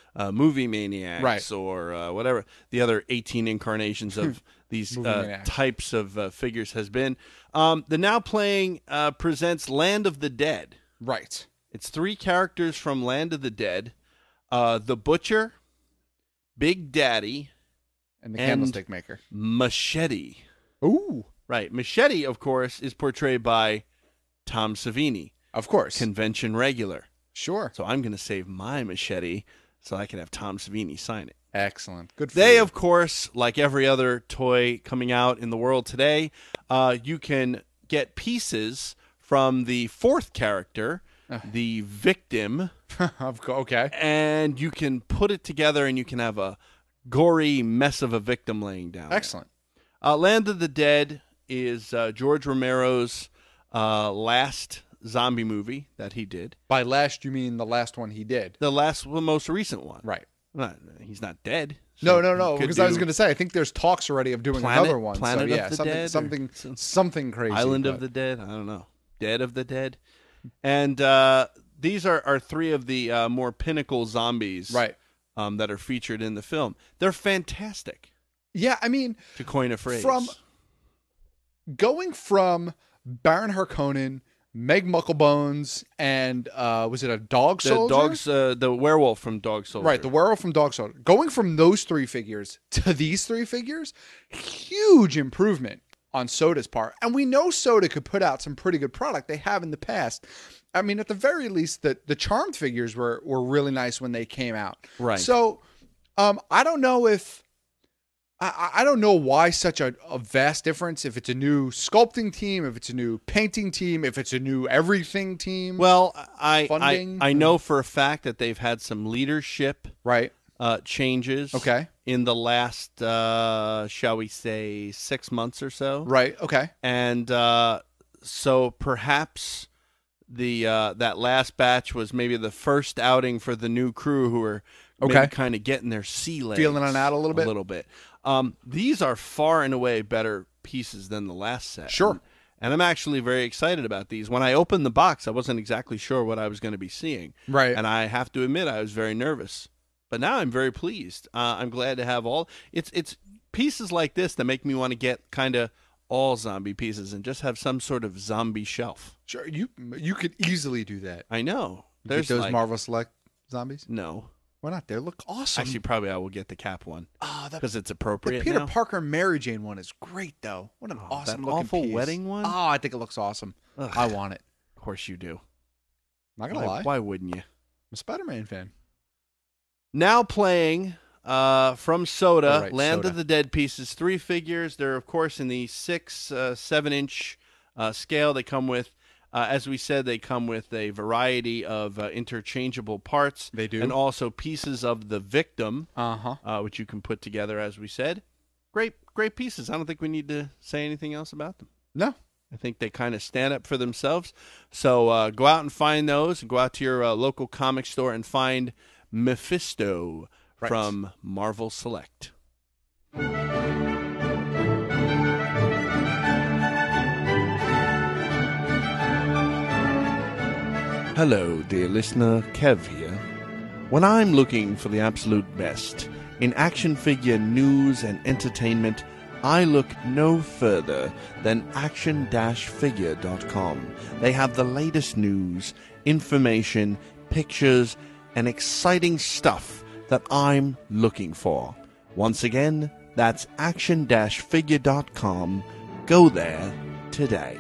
uh, Movie Maniacs Right. or uh, whatever the other eighteen incarnations of these Movie uh, Maniacs. types of uh, figures has been. Um, the Now Playing uh, presents Land of the Dead. Right. It's three characters from Land of the Dead. Uh, the Butcher, Big Daddy, And the Candlestick Maker. Machete. Ooh. Right. Machete, of course, is portrayed by Tom Savini. Of course. Convention regular. Sure. So I'm going to save my machete so I can have Tom Savini sign it. Excellent. Good for They, you. of course, like every other toy coming out in the world today, uh, you can get pieces from the fourth character, the victim. Of co- okay. And you can put it together and you can have a gory mess of a victim laying down. Excellent. Uh, Land of the Dead is uh, George Romero's uh, last zombie movie that he did. By last, you mean the last one he did? The last, the most recent one. Right. Not, he's not dead. No, so no, he no. could Because I was do going to say, I think there's talks already of doing Planet- another one. Planet so, of yeah, the something, Dead or something, some- something crazy. Island but- of the Dead. I don't know. Dead of the Dead. And uh, these are, are three of the uh, more pinnacle zombies Right. um, that are featured in the film. They're fantastic, Yeah, I mean, to coin a phrase. from going from Baron Harkonnen, Meg Mucklebones, and uh, was it a dog the soldier? dogs, uh, the werewolf from Dog Soldier. Right, the werewolf from Dog Soldier. Going from those three figures to these three figures, huge improvement on Soda's part. And we know Soda could put out some pretty good product. They have in the past. I mean, at the very least, the, the Charmed figures were, were really nice when they came out. Right. So um, I don't know if... I, I don't know why such a, a vast difference. If it's a new sculpting team, if it's a new painting team, if it's a new everything team. Well, I, I Funding? I know for a fact that they've had some leadership right uh, changes. Okay. In the last, uh, shall we say, six months or so. Right. Okay. And uh, so perhaps the uh, that last batch was maybe the first outing for the new crew who are maybe Okay. kind of getting their sea legs. Feeling it out a little bit? A little bit. Um, these are far and away better pieces than the last set. Sure. And I'm actually very excited about these. When I opened the box, I wasn't exactly sure what I was going to be seeing. Right. And I have to admit, I was very nervous. But now I'm very pleased. Uh, I'm glad to have all. It's it's pieces like this that make me want to get kind of all zombie pieces and just have some sort of zombie shelf. Sure, you you could easily do that. I know. Get There's those like- Marvel Select zombies? No. Why not? They look awesome. Actually, probably I will get the Cap one Oh, that- because it's the appropriate. Peter now. Parker and Mary Jane one is great, though. What an Oh, awesome that looking awful piece. wedding one? Oh, I think it looks awesome. Ugh. I want it. Of course you do. Not gonna why, lie. Why wouldn't you? I'm a Spider-Man fan. Now playing uh, from Soda, Oh, right, Land Soda. of the Dead pieces, three figures. They're, of course, in the six, uh, seven inch uh, scale. They come with, uh, as we said, they come with a variety of uh, interchangeable parts. They do. And also pieces of the victim, Uh-huh. uh, which you can put together, as we said. Great, great pieces. I don't think we need to say anything else about them. No. I think they kind of stand up for themselves. So uh, go out and find those. Go out to your uh, local comic store and find Mephisto Right. from Marvel Select. Hello, dear listener. Kev here. When I'm looking for the absolute best in action figure news and entertainment, I look no further than action figure dot com. They have the latest news, information, pictures, and exciting stuff that I'm looking for. Once again, that's action figure dot com. Go there today.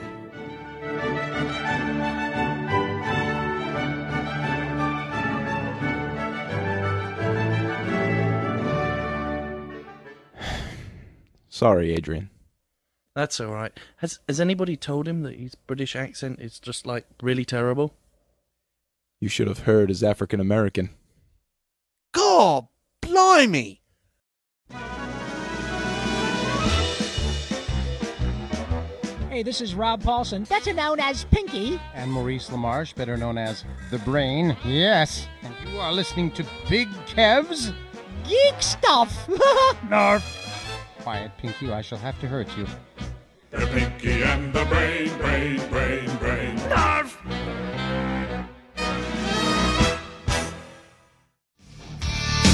Sorry, Adrian. That's all right. Has Has anybody told him that his British accent is just like really terrible? You should have heard his African American. God, blimey! Hey, this is Rob Paulson, better known as Pinky. And Maurice LaMarche, better known as The Brain. Yes. And you are listening to Big Kev's Geek Stuff. Narf. Quiet, Pinky, or I shall have to hurt you. The Pinky and the Brain, Brain, Brain, Brain. Narf!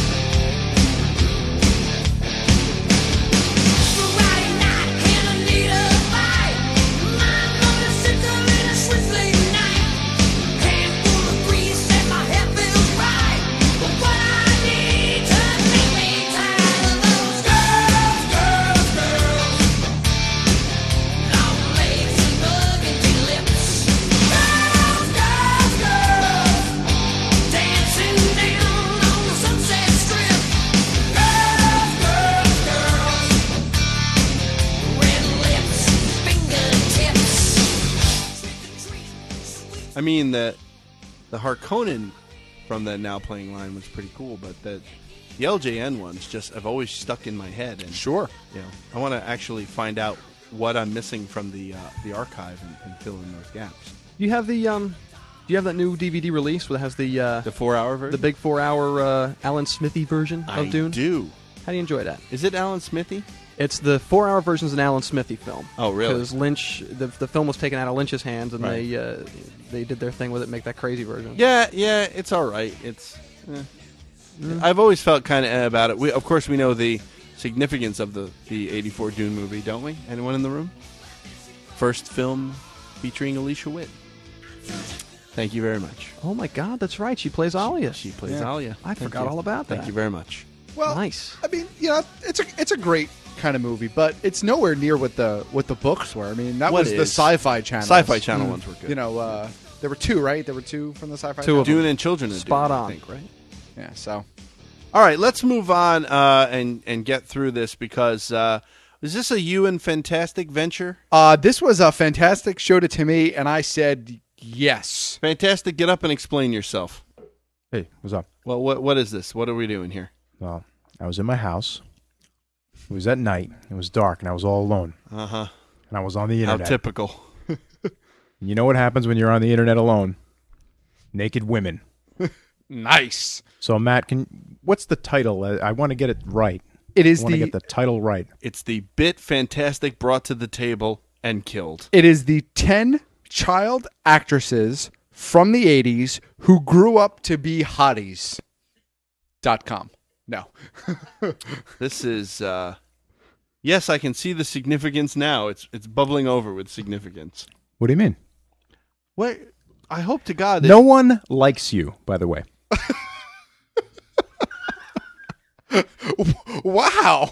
I mean, the the Harkonnen from the Now Playing line was pretty cool, but the the L J N ones just have always stuck in my head. And Sure. you know, I want to actually find out what I'm missing from the uh, the archive and, and fill in those gaps. You have the um, do you have that new D V D release that has the uh, The four hour version, the big four hour uh, Alan Smithy version of I Dune? do. How do you enjoy that? Is it Alan Smithy? It's the four hour version is an Alan Smithy film. Oh, really? Because Lynch, the the film was taken out of Lynch's hands, and Right. they uh, they did their thing with it, make that crazy version. Yeah, yeah, it's all right. It's. Eh. I've always felt kind of eh about it. We, of course, we know the significance of the the eighty-four Dune movie, don't we? Anyone in the room? First film featuring Alicia Witt. Thank you very much. Oh my God, that's right. She plays Alia. She plays Yeah. Alia. I Thank forgot you. all about that. Thank you very much. Well, Nice. I mean, you know, it's a it's a great kind of movie, but it's nowhere near what the what the books were. I mean, that What was the is? Sci-Fi Channel. Sci-Fi Channel ones were good. You know, uh, there were two, right? There were two from the Sci-Fi Two Channel. of them. Dune and Children of Spot Dune, on. I think, right? Yeah. So All right, let's move on uh, and and get through this because uh, is this a you and Fantastic venture? uh, this was a fantastic show to me, and I said yes. Fantastic, get up and explain yourself. Hey, what's up? Well, what what is this? What are we doing here? Well, I was in my house. It was at night. It was dark, and I was all alone. Uh huh. And I was on the How internet. typical. You know what happens when you're on the internet alone? Naked women. Nice. So, Matt, can what's the title? I, I want to get it right. It is I want to the get the title right. It's the bit Fantastic brought to the table and killed. it is the ten child actresses from the eighties who grew up to be hotties. Dot com. No. This is uh, yes, I can see the significance now. It's it's bubbling over with significance. What do you mean? What? I hope to God that No one likes you, by the way. Wow.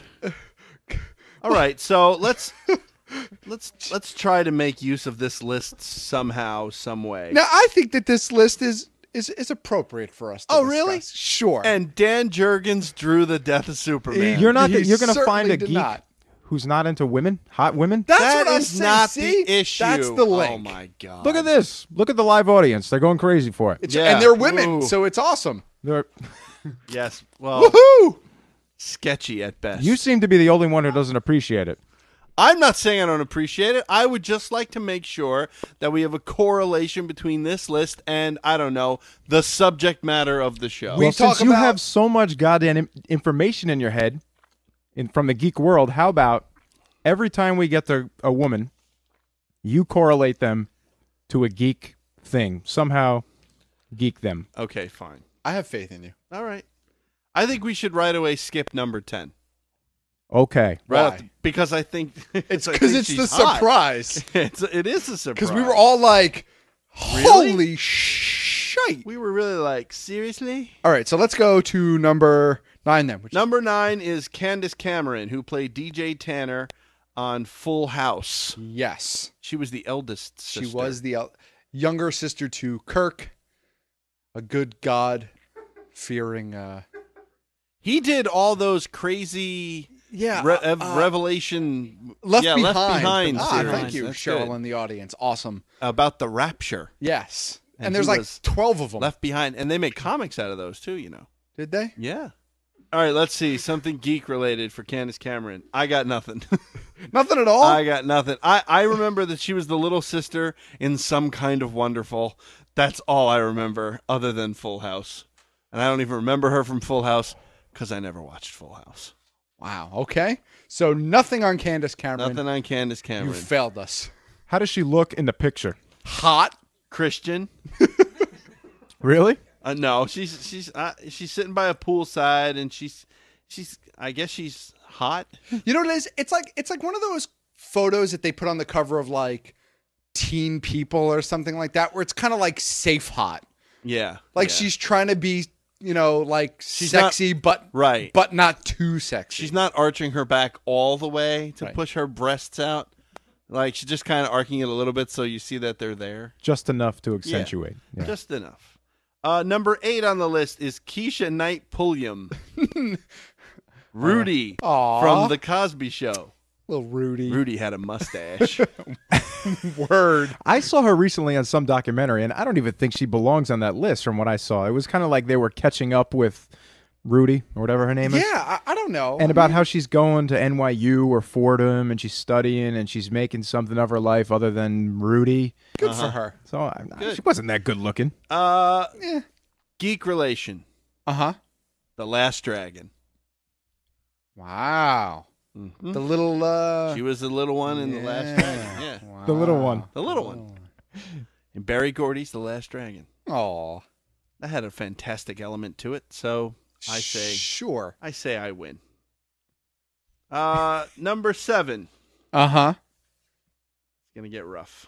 All right, so let's let's let's try to make use of this list somehow, some way. Now I think that this list is is is appropriate for us. To Oh, really? discuss. Sure. And Dan Jurgens drew the death of Superman. You're not. He you're going to certainly find a did geek not. who's not into women, hot women. That's That what I'm is saying. not See? the issue. That's the link. Oh my God! Look at this. Look at the live audience. They're going crazy for it. It's, Yeah. And they're women, Ooh. so it's awesome. They're- Yes. Well, Woohoo! sketchy at best. you seem to be the only one who doesn't appreciate it. I'm not saying I don't appreciate it. I would just like to make sure that we have a correlation between this list and, I don't know, the subject matter of the show. We well, talk since you about- have so much goddamn im- information in your head, in from the geek world, how about every time we get to a woman, you correlate them to a geek thing somehow, geek them. Okay, fine. I have faith in you. All right. I think we should right away skip number ten. Okay. Right Why? off the- because I think It's I because think it's she's the hot. surprise. It's it is a surprise Because we were all like, Really? "Holy shite!" we were really like seriously. All right, so let's go to number nine then. Which Number nine is Candace Cameron, who played D J Tanner on Full House. yes, She was the eldest sister. she was the el- younger sister to Kirk, a good God-fearing. Uh, He did all those crazy yeah, re- ev- uh, revelation Left yeah, Behind. Left Behind Ah, series. thank you, That's Cheryl, good. in the audience. Awesome. About the rapture. Yes, and, And there's he like was twelve of them. Left Behind, and they made comics out of those too. You know. Did they? Yeah. All right, let's see something geek related for Candace Cameron. I got nothing. Nothing at all. I got nothing. I, I remember that she was the little sister in Some Kind of Wonderful. That's all I remember, other than Full House, and I don't even remember her from Full House because I never watched Full House. Wow. Okay. So nothing on Candace Cameron. Nothing on Candace You Cameron. failed us. How does she look in the picture? Hot. Christian. Really? Uh, no, she's she's uh, she's sitting by a poolside, and she's she's I guess she's hot. You know what it is? It's like it's like one of those photos that they put on the cover of like Teen People or something like that, where it's kind of like safe hot. Yeah, Like yeah. she's trying to be, you know, like She's sexy, not- but right, but not too sexy. She's not arching her back all the way to Right. push her breasts out. Like she's just kind of arcing it a little bit, so you see that they're there. Just enough to accentuate. Yeah. Just enough. Uh, number eight on the list is Keisha Knight Pulliam, Rudy Aw. from The Cosby Show. Little Rudy. Rudy had a mustache. Word. I saw her recently on some documentary, and I don't even think she belongs on that list from what I saw. It was kind of like they were catching up with Rudy, or whatever her name is. Yeah, I, I don't know. And I about mean, how she's going to N Y U or Fordham, and she's studying, and she's making something of her life other than Rudy. Good Uh-huh. for her. So I, Good. she wasn't that good looking. Uh, Yeah. Geek relation. Uh-huh. The Last Dragon. Wow. Mhm. The little... Uh... She was the little one in The Last Yeah. Dragon. Yeah. Wow. The little one. The little one. And Barry Gordy's The Last Dragon. Aw. That had a fantastic element to it, so I say... Sure. I say I win. Uh, number seven. Uh-huh. It's going to get rough.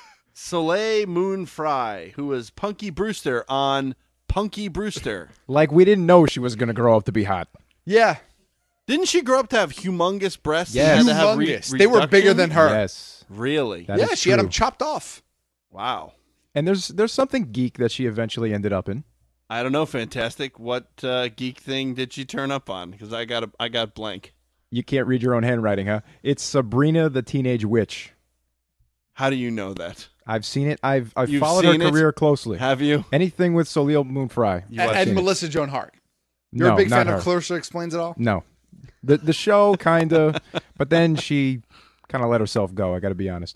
Soleil Moon Frye, who was Punky Brewster on Punky Brewster. Like we didn't know she was going to grow up to be hot. Yeah. Didn't she grow up to have humongous breasts? Yes. And had to have re- Humongous. They were bigger reduction? than her. Yes. Really? That yeah, is she had true. them chopped off. Wow. And there's there's something geek that she eventually ended up in. I don't know, Fantastic. What uh, geek thing did she turn up on? Because I got a, I got blank. You can't read your own handwriting, huh? It's Sabrina the Teenage Witch. How do you know that? I've seen it. I've I've You've followed her seen it? career closely. Have you? Anything with Soleil Moon Frye. You And, watched and it. Melissa Joan Hart. You're No, a big not fan her. of Clarissa Explains It All? No. The the show kind of, but then she kind of let herself go, I got to be honest.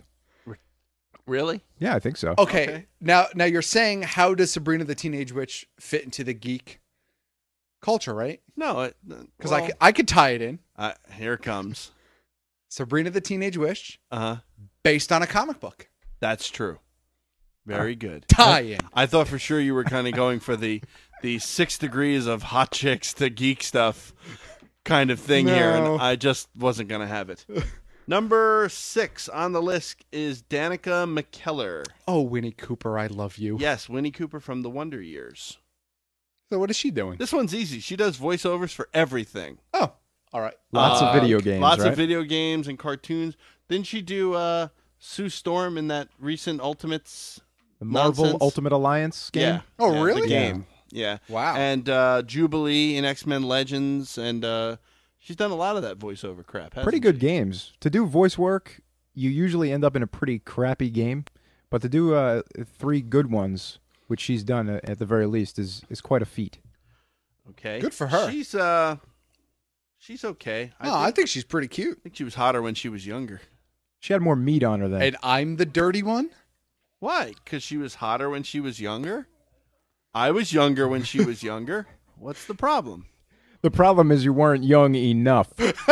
Really? Yeah, I think so. Okay. Okay. Now now you're saying how does Sabrina the Teenage Witch fit into the geek culture, right? No. Because I, could, I could tie it in. Uh, here it comes. Sabrina the Teenage Witch, Uh-huh. based on a comic book. That's true. Very good. Tie in. I thought for sure you were kind of going for the the six degrees of hot chicks to geek stuff kind of thing here, No. and I just wasn't going to have it. Number six on the list is Danica McKellar. Oh, Winnie Cooper, I love you. Yes, Winnie Cooper from the Wonder Years. So what is she doing? This one's easy. She does voiceovers for everything. Oh, all right. Lots of Uh, video games, Lots right? of video games and cartoons. Didn't she do uh, Sue Storm in that recent Ultimates? The Marvel nonsense? Ultimate Alliance game? Yeah. Oh, Yeah, really? The game. Yeah. Wow. And uh, Jubilee in X-Men Legends, and uh, she's done a lot of that voiceover crap. hasn't Pretty she? good games. To do voice work, you usually end up in a pretty crappy game, but to do uh, three good ones, which she's done uh, at the very least, is is quite a feat. Okay. Good for her. She's uh, she's okay. Oh, I think she's pretty cute. I think she was hotter when she was younger. She had more meat on her then. And I'm the dirty one? Why? Because she was hotter when she was younger? I was younger when she was younger. What's the problem? The problem is you weren't young enough.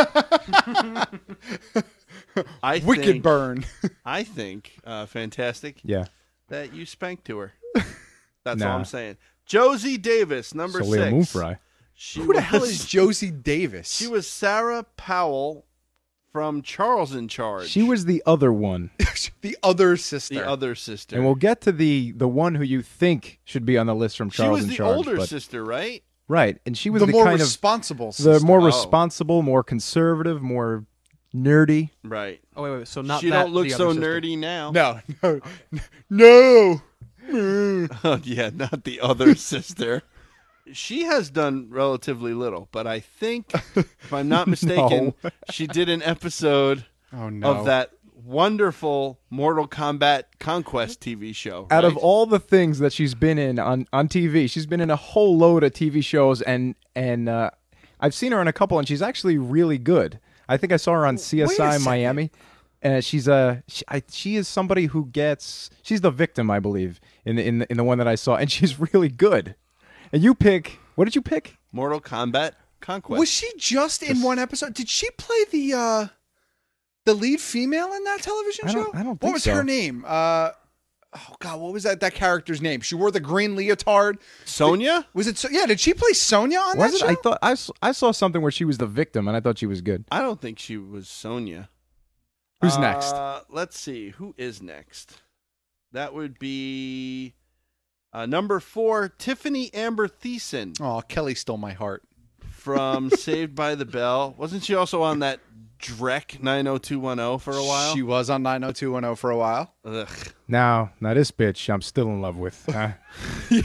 I Wicked think, burn. I think, uh, Fantastic, Yeah. that you spanked to her. That's Nah. all I'm saying. Josie Davis, number Soleil six. Moon Frye. She Who the was, hell is Josie Davis? She was Sarah Powell from Charles in Charge. She was the other one. the other sister. the other sister. And we'll get to the the one who you think should be on the list from she Charles was in the Charge. older but- sister, right? Right, and she was the the, more kind responsible of sister. the more Oh. responsible, more conservative, more nerdy. Right. Oh wait, wait. So not she that, don't look the so other sister. nerdy now. No, no, no. Oh, yeah, not the other sister. She has done relatively little, but I think, if I'm not mistaken, No. she did an episode Oh no. of that wonderful Mortal Kombat Conquest T V show. Out of right? all the things that she's been in on, on T V, she's been in a whole load of T V shows, and and uh, I've seen her in a couple, and she's actually really good. I think I saw her on C S I second. Miami. Uh, she's a she, I, she is somebody who gets she's the victim, I believe, in the, in the, in the one that I saw, and she's really good. And you pick what did you pick? Mortal Kombat Conquest. Was she just in one episode? Did she play the uh the lead female in that television I show? don't- I don't What think was so. her name? Uh oh god, what was that that character's name? She wore the green leotard. Sonia? Was it so yeah, did she play Sonia on Was that it? show? I thought I, s- I saw something where she was the victim, and I thought she was good. I don't think she was Sonia. Who's Uh, next? Let's see. Who is next? That would be uh, number four, Tiffany Amber Thiessen Oh, Kelly stole my heart. from Saved by the Bell. Wasn't she also on that Drek nine oh two one oh for a while? She was on nine oh two one oh for a while. Ugh. Now, now this bitch, I'm still in love with. Huh?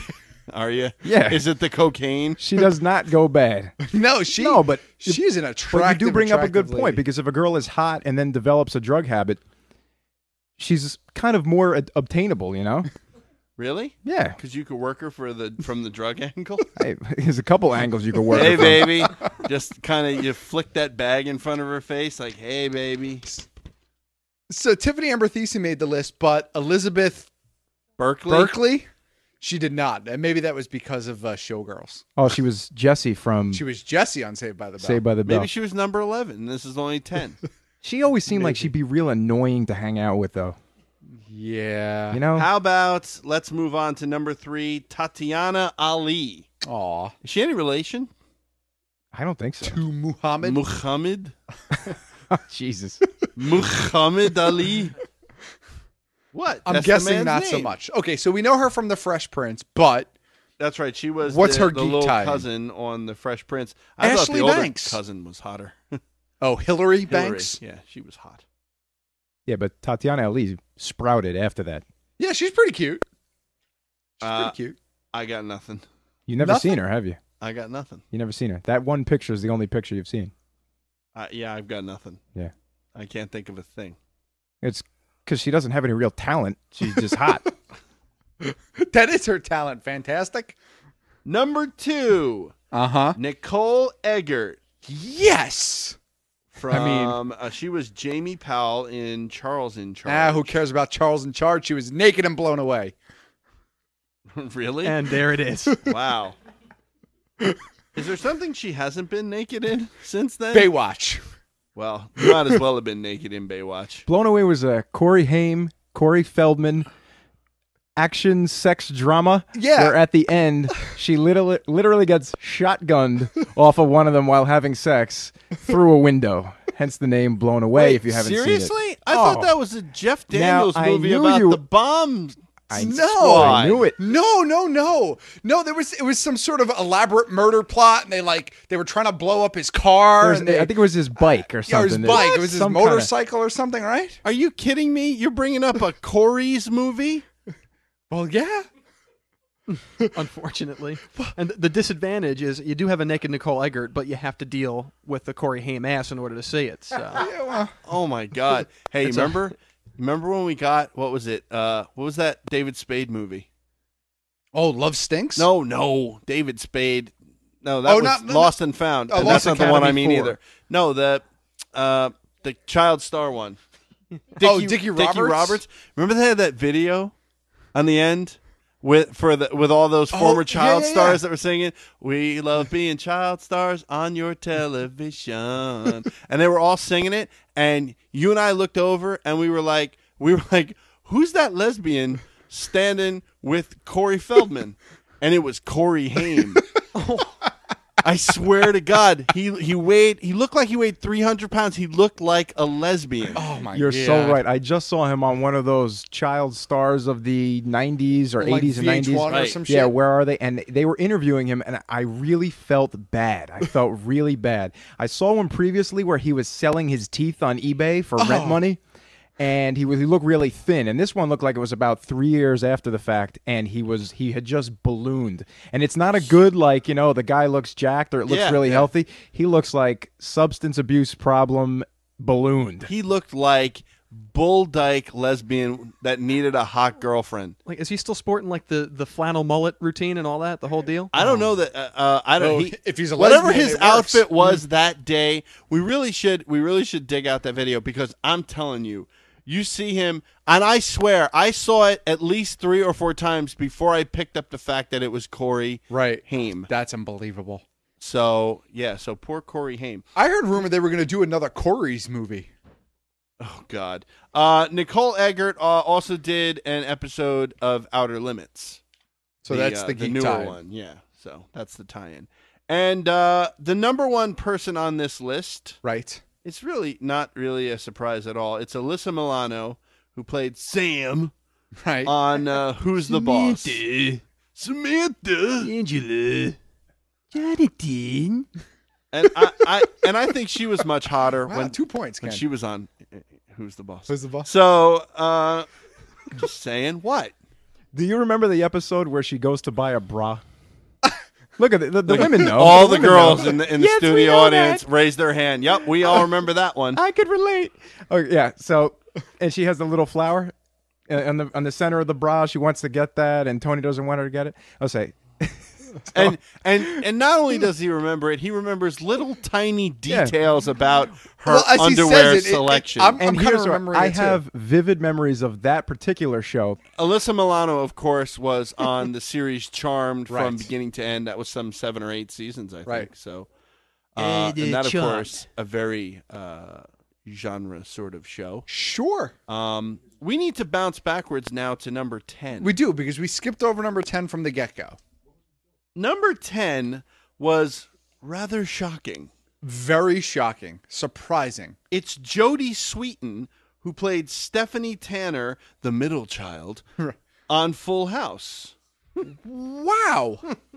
Are you? Yeah. Is it the cocaine? She does not go bad. No, she. No, but she's an But attractive. you do bring up a good attractive point lady. because if a girl is hot and then develops a drug habit, she's kind of more ad- obtainable, you know? Really? Yeah. Because you could work her for the from the drug angle. Hey, there's a couple angles you could work. Hey, her from. baby. Just kind of you flick that bag in front of her face, like, "Hey, baby." So Tiffany Amber Thiessen made the list, but Elizabeth Berkley. Berkley, she did not, and maybe that was because of uh, Showgirls. Oh, she was Jessie from She was Jessie on Saved by the Bell. Saved by the Bell. Maybe she was number eleven. And this is only ten. She always seemed like she'd be real annoying to hang out with, though. Yeah. You know? How about let's move on to number three, Tatiana Ali. Aw. Is she any relation I don't think so. To Muhammad. Muhammad? Jesus. Muhammad Ali. What? I'm That's the guessing man's not so name. much. Okay, so we know her from The Fresh Prince, but That's right. She was What's the, her the geek little tie-in? cousin on The Fresh Prince. I thought Ashley the older Banks. cousin was hotter. oh, Hillary Hillary. Banks. Yeah, she was hot. Yeah, but Tatiana Ali sprouted after that. Yeah, she's pretty cute. She's Uh, pretty cute. I got nothing. You never Nothing? seen her, have you? I got nothing. You never seen her. That one picture is the only picture you've seen. Uh, yeah, I've got nothing. Yeah. I can't think of a thing. It's because she doesn't have any real talent. She's just hot. That is her talent. Fantastic. Number two, Uh huh. Nicole Eggert. Yes. From, I mean- uh, she was Jamie Powell in Charles in Charge. Ah, who cares about Charles in Charge? She was naked and blown away. Really? And there it is. Wow. Is there something she hasn't been naked in since then? Baywatch. Well, you might as well have been naked in Baywatch. Blown Away was a Corey Haim, Corey Feldman action sex drama. Yeah. Where at the end, she literally, literally gets shotgunned off of one of them while having sex through a window. Hence the name Blown Away Wait, if you haven't seriously? seen it. I Oh. thought that was a Jeff Now, Daniels I movie knew about you- the bomb. I No, squad. I knew it. No, no, no, no. There was it was some sort of elaborate murder plot, and they like they were trying to blow up his car. There's- And they, I think it was his bike or yeah, something. or his It- bike. It was his some kinda- motorcycle or something, right? Are you kidding me? You're bringing up a Corey's movie? Well, yeah. Unfortunately. And the disadvantage is you do have a naked Nicole Eggert, but you have to deal with the Corey Haim ass in order to see it. So. Yeah, well, Oh my God! Hey, It's a- remember? remember when we got what was it? Uh, what was that David Spade movie? oh, Love Stinks. No, no, David Spade. No, that Oh, was not- no, Lost and Found. Oh, and Lost that's not the one I Academy mean four. either. No, the uh, the child star one. Oh, Dickie Roberts? Roberts. Remember they had that video on the end with for the with all those Oh, former yeah, child yeah, yeah. stars that were singing "We love being child stars on your television," and they were all singing it. And you and I looked over, and we were like, we were like, "Who's that lesbian standing with Corey Feldman?" And it was Corey Haim. I swear to God, he he weighed. He looked like he weighed three hundred pounds. He looked like a lesbian. Oh my You're God. so right. I just saw him on one of those child stars of the nineties or Like eighties and V H one nineties. or some Yeah, shit? where are they? And they were interviewing him, and I really felt bad. I felt really bad. I saw one previously where he was selling his teeth on eBay for rent Oh. money. And he was he looked really thin, and this one looked like it was about three years after the fact, and he was he had just ballooned. And it's not a good like you know the guy looks jacked or it looks Yeah, really yeah. healthy. He looks like substance abuse problem ballooned. He looked like bull dyke lesbian that needed a hot girlfriend. Like, is he still sporting like the, the flannel mullet routine and all that, the whole deal? I don't know that. Uh, uh, I don't. Oh, he, if he's a whatever lesbian, his it works. outfit was that day, we really should. We really should dig out that video because I'm telling you, you see him, and I swear I saw it at least three or four times before I picked up the fact that it was Corey Right. Haim. That's unbelievable. So yeah, so poor Corey Haim. I heard rumor they were going to do another Corey's movie. Oh God. Uh, Nicole Eggert uh, also did an episode of Outer Limits. So that's the geek newer tie-in. one. Yeah. So that's the tie-in. And uh, the number one person on this list, Right. it's really not really a surprise at all. It's Alyssa Milano, who played Sam Right. on uh, Who's the Boss. Samantha. Angela. Jonathan. And I, I and I think she was much hotter Wow, when two points, when Ken. she was on uh, Who's the Boss. Who's the Boss? So, uh, just saying what? Do you remember the episode where she goes to buy a bra? Look at the, the, the women know. All the, women girls know. in the in the Yes, we studio know audience that. raised their hand. Yep, we all remember that one. I could relate. Oh yeah, so and she has the little flower uh, on the on the center of the bra. She wants to get that, and Tony doesn't want her to get it. I'll say. And and and not only does he remember it, he remembers little tiny details yeah. about her well, as underwear he says it, selection. It, it, I'm, and I'm here's what, remembering I it too. have vivid memories of that particular show. Alyssa Milano, of course, was on the series Charmed right. from beginning to end. That was some seven or eight seasons, I think. Right. So, uh, and that, of Charmed. course, a very uh, genre sort of show. Sure. Um, we need to bounce backwards now to number ten. We do, because we skipped over number ten from the get-go. Number ten was rather shocking. Very shocking. Surprising. It's Jodie Sweetin, who played Stephanie Tanner, the middle child, on Full House. Wow.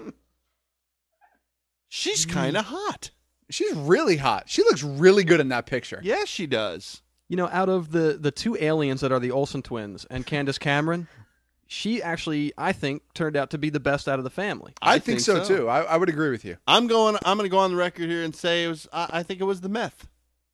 She's kind of hot. She's really hot. She looks really good in that picture. Yes, she does. You know, out of the, the two aliens that are the Olsen twins and Candace Cameron, she actually, I think, turned out to be the best out of the family. I, I think, think so, so. too. I, I would agree with you. I'm going. I'm going to go on the record here and say it was. I, I think it was the meth.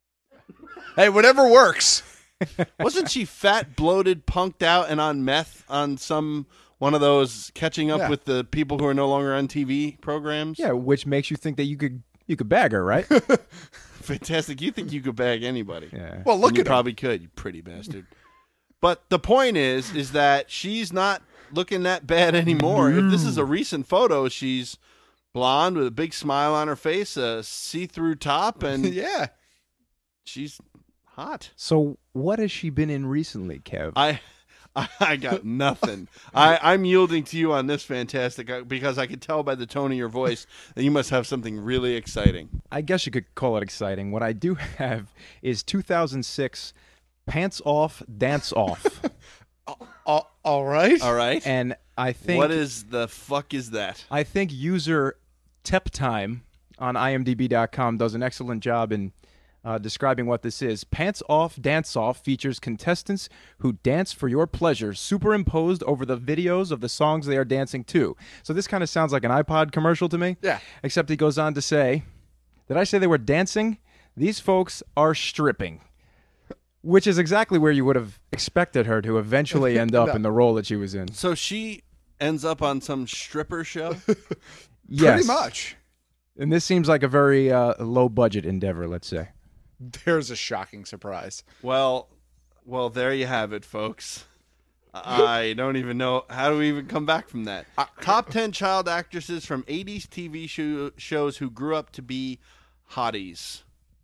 Hey, whatever works. Wasn't she fat, bloated, punked out, and on meth on some one of those catching up Yeah. with the people who are no longer on T V programs? Yeah, which makes you think that you could you could bag her, right? Fantastic. You think you could bag anybody? Yeah. Well, look And you at her. probably could. You pretty bastard. But the point is, is that she's not looking that bad anymore. If this is a recent photo, she's blonde with a big smile on her face, a see-through top, and yeah, she's hot. So what has she been in recently, Kev? I, I got nothing. I, I'm yielding to you on this, Fantastic, because I could tell by the tone of your voice that you must have something really exciting. I guess you could call it exciting. What I do have is two thousand six Pants Off, Dance Off. uh, all right. All right. And I think... What is the fuck is that? I think user Teptime on I M D B dot com does an excellent job in uh, describing what this is. Pants Off, Dance Off features contestants who dance for your pleasure, superimposed over the videos of the songs they are dancing to. So this kind of sounds like an iPod commercial to me. Yeah. Except he goes on to say, did I say they were dancing? These folks are stripping. Which is exactly where you would have expected her to eventually end up No. in the role that she was in. So she ends up on some stripper show? Yes. Pretty much. And this seems like a very uh, low-budget endeavor, let's say. There's a shocking surprise. Well, well, there you have it, folks. I don't even know how do we even come back from that. Uh, Top ten child actresses from eighties T V show, shows who grew up to be hotties.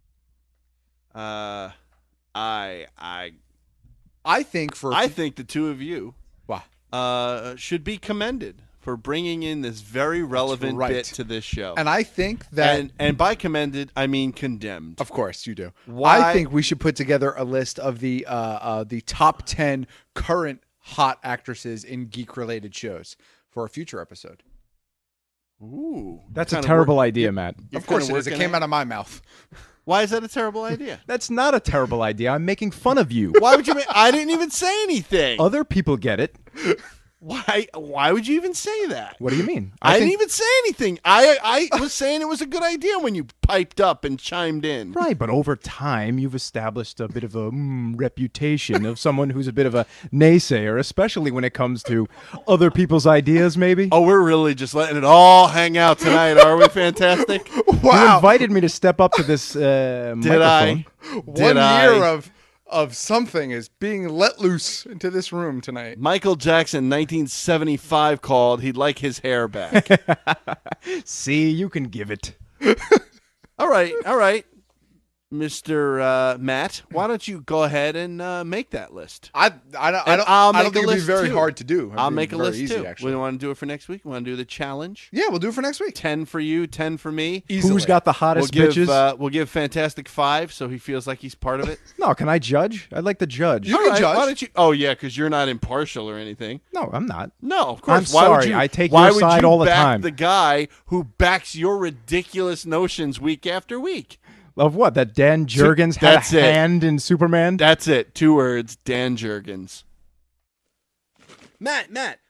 Uh, I, I, I think for I think the two of you, wow. uh, should be commended for bringing in this very relevant right. bit to this show. And I think that... And, and by commended, I mean condemned. Of course, you do. Why- I think we should put together a list of the uh, uh, the top ten current hot actresses in geek-related shows for a future episode. Ooh. That's a Kinda terrible work- idea, Matt. You're Of course it kinda is. It working came out of my mouth. Why is that a terrible idea? That's not a terrible idea. I'm making fun of you. Why would you make... I didn't even say anything. Other people get it. Why Why would you even say that? What do you mean? I, think- didn't even say anything. I I was saying it was a good idea when you piped up and chimed in. Right, but over time, you've established a bit of a mm, reputation of someone who's a bit of a naysayer, especially when it comes to other people's ideas, maybe. Oh, we're really just letting it all hang out tonight, are we? Fantastic. You invited me to step up to this uh, Did I? microphone. Did One I? year of of something is being let loose into this room tonight. Michael Jackson, nineteen seventy-five, called. He'd like his hair back. See, you can give it. all right, all right. Mister Uh, Matt, why don't you go ahead and uh, make that list? I I don't I And don't, I'll I make don't a think it'd be list, very too. hard to do. It'd I'll be make a very list easy, too. Actually. We want to do it for next week. We want to do the challenge. Yeah, we'll do it for next week. Ten for you, ten for me. Easily. Who's got the hottest we'll give, bitches? Uh, we'll give Fantastic five, so he feels like he's part of it. No, can I judge? I'd like to judge. You All can right, judge. Why don't you? Oh yeah, because you're not impartial or anything. No, I'm not. No, of course. I'm why sorry, Would you, I take why your would side you all the back time. The guy who backs your ridiculous notions week after week. Of what? That Dan Jurgens had That's a it. hand in Superman? That's it. Two words. Dan Jurgens. Matt, Matt,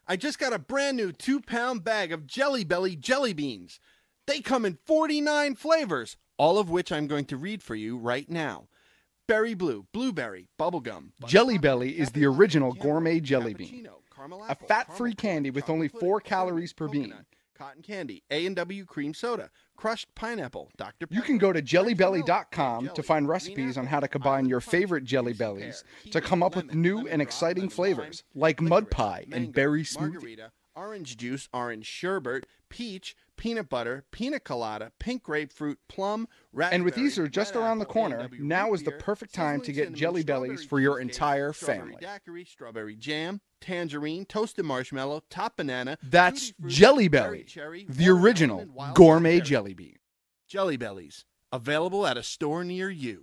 I just got a brand new two-pound bag of Jelly Belly jelly beans. They come in forty-nine flavors, all of which I'm going to read for you right now. Berry blue, blueberry, bubblegum. Jelly Belly is the original gourmet jelly bean. A fat-free candy with only four calories per bean. Cotton candy, A and W cream soda, crushed pineapple, Doctor You can go to jelly belly dot com to find recipes on how to combine your favorite Jelly Bellies to come up with new and exciting flavors, like mud pie and berry smoothie. Orange juice, orange sherbet, peach, peanut butter, pina colada, pink grapefruit, plum, raspberry. And with Easter just around the corner, now is the perfect time to get Jelly Bellies for your entire family. Daiquiri, strawberry jam, tangerine, toasted marshmallow, top banana. That's Jelly Belly, the original gourmet jelly bean. Jelly Bellies, available at a store near you.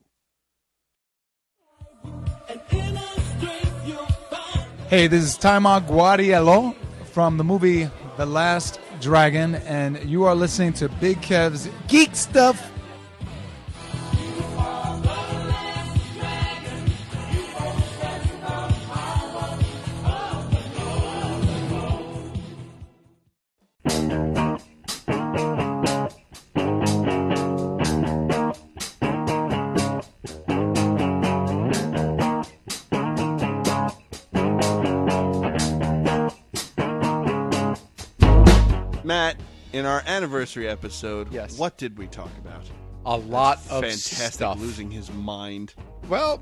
Hey, this is Taima Guariello from the movie The Last Dragon, and you are listening to Big Kev's Geek Stuff. Matt, in our anniversary episode, yes. what did we talk about? A lot That's of fantastic, stuff. Losing his mind. Well,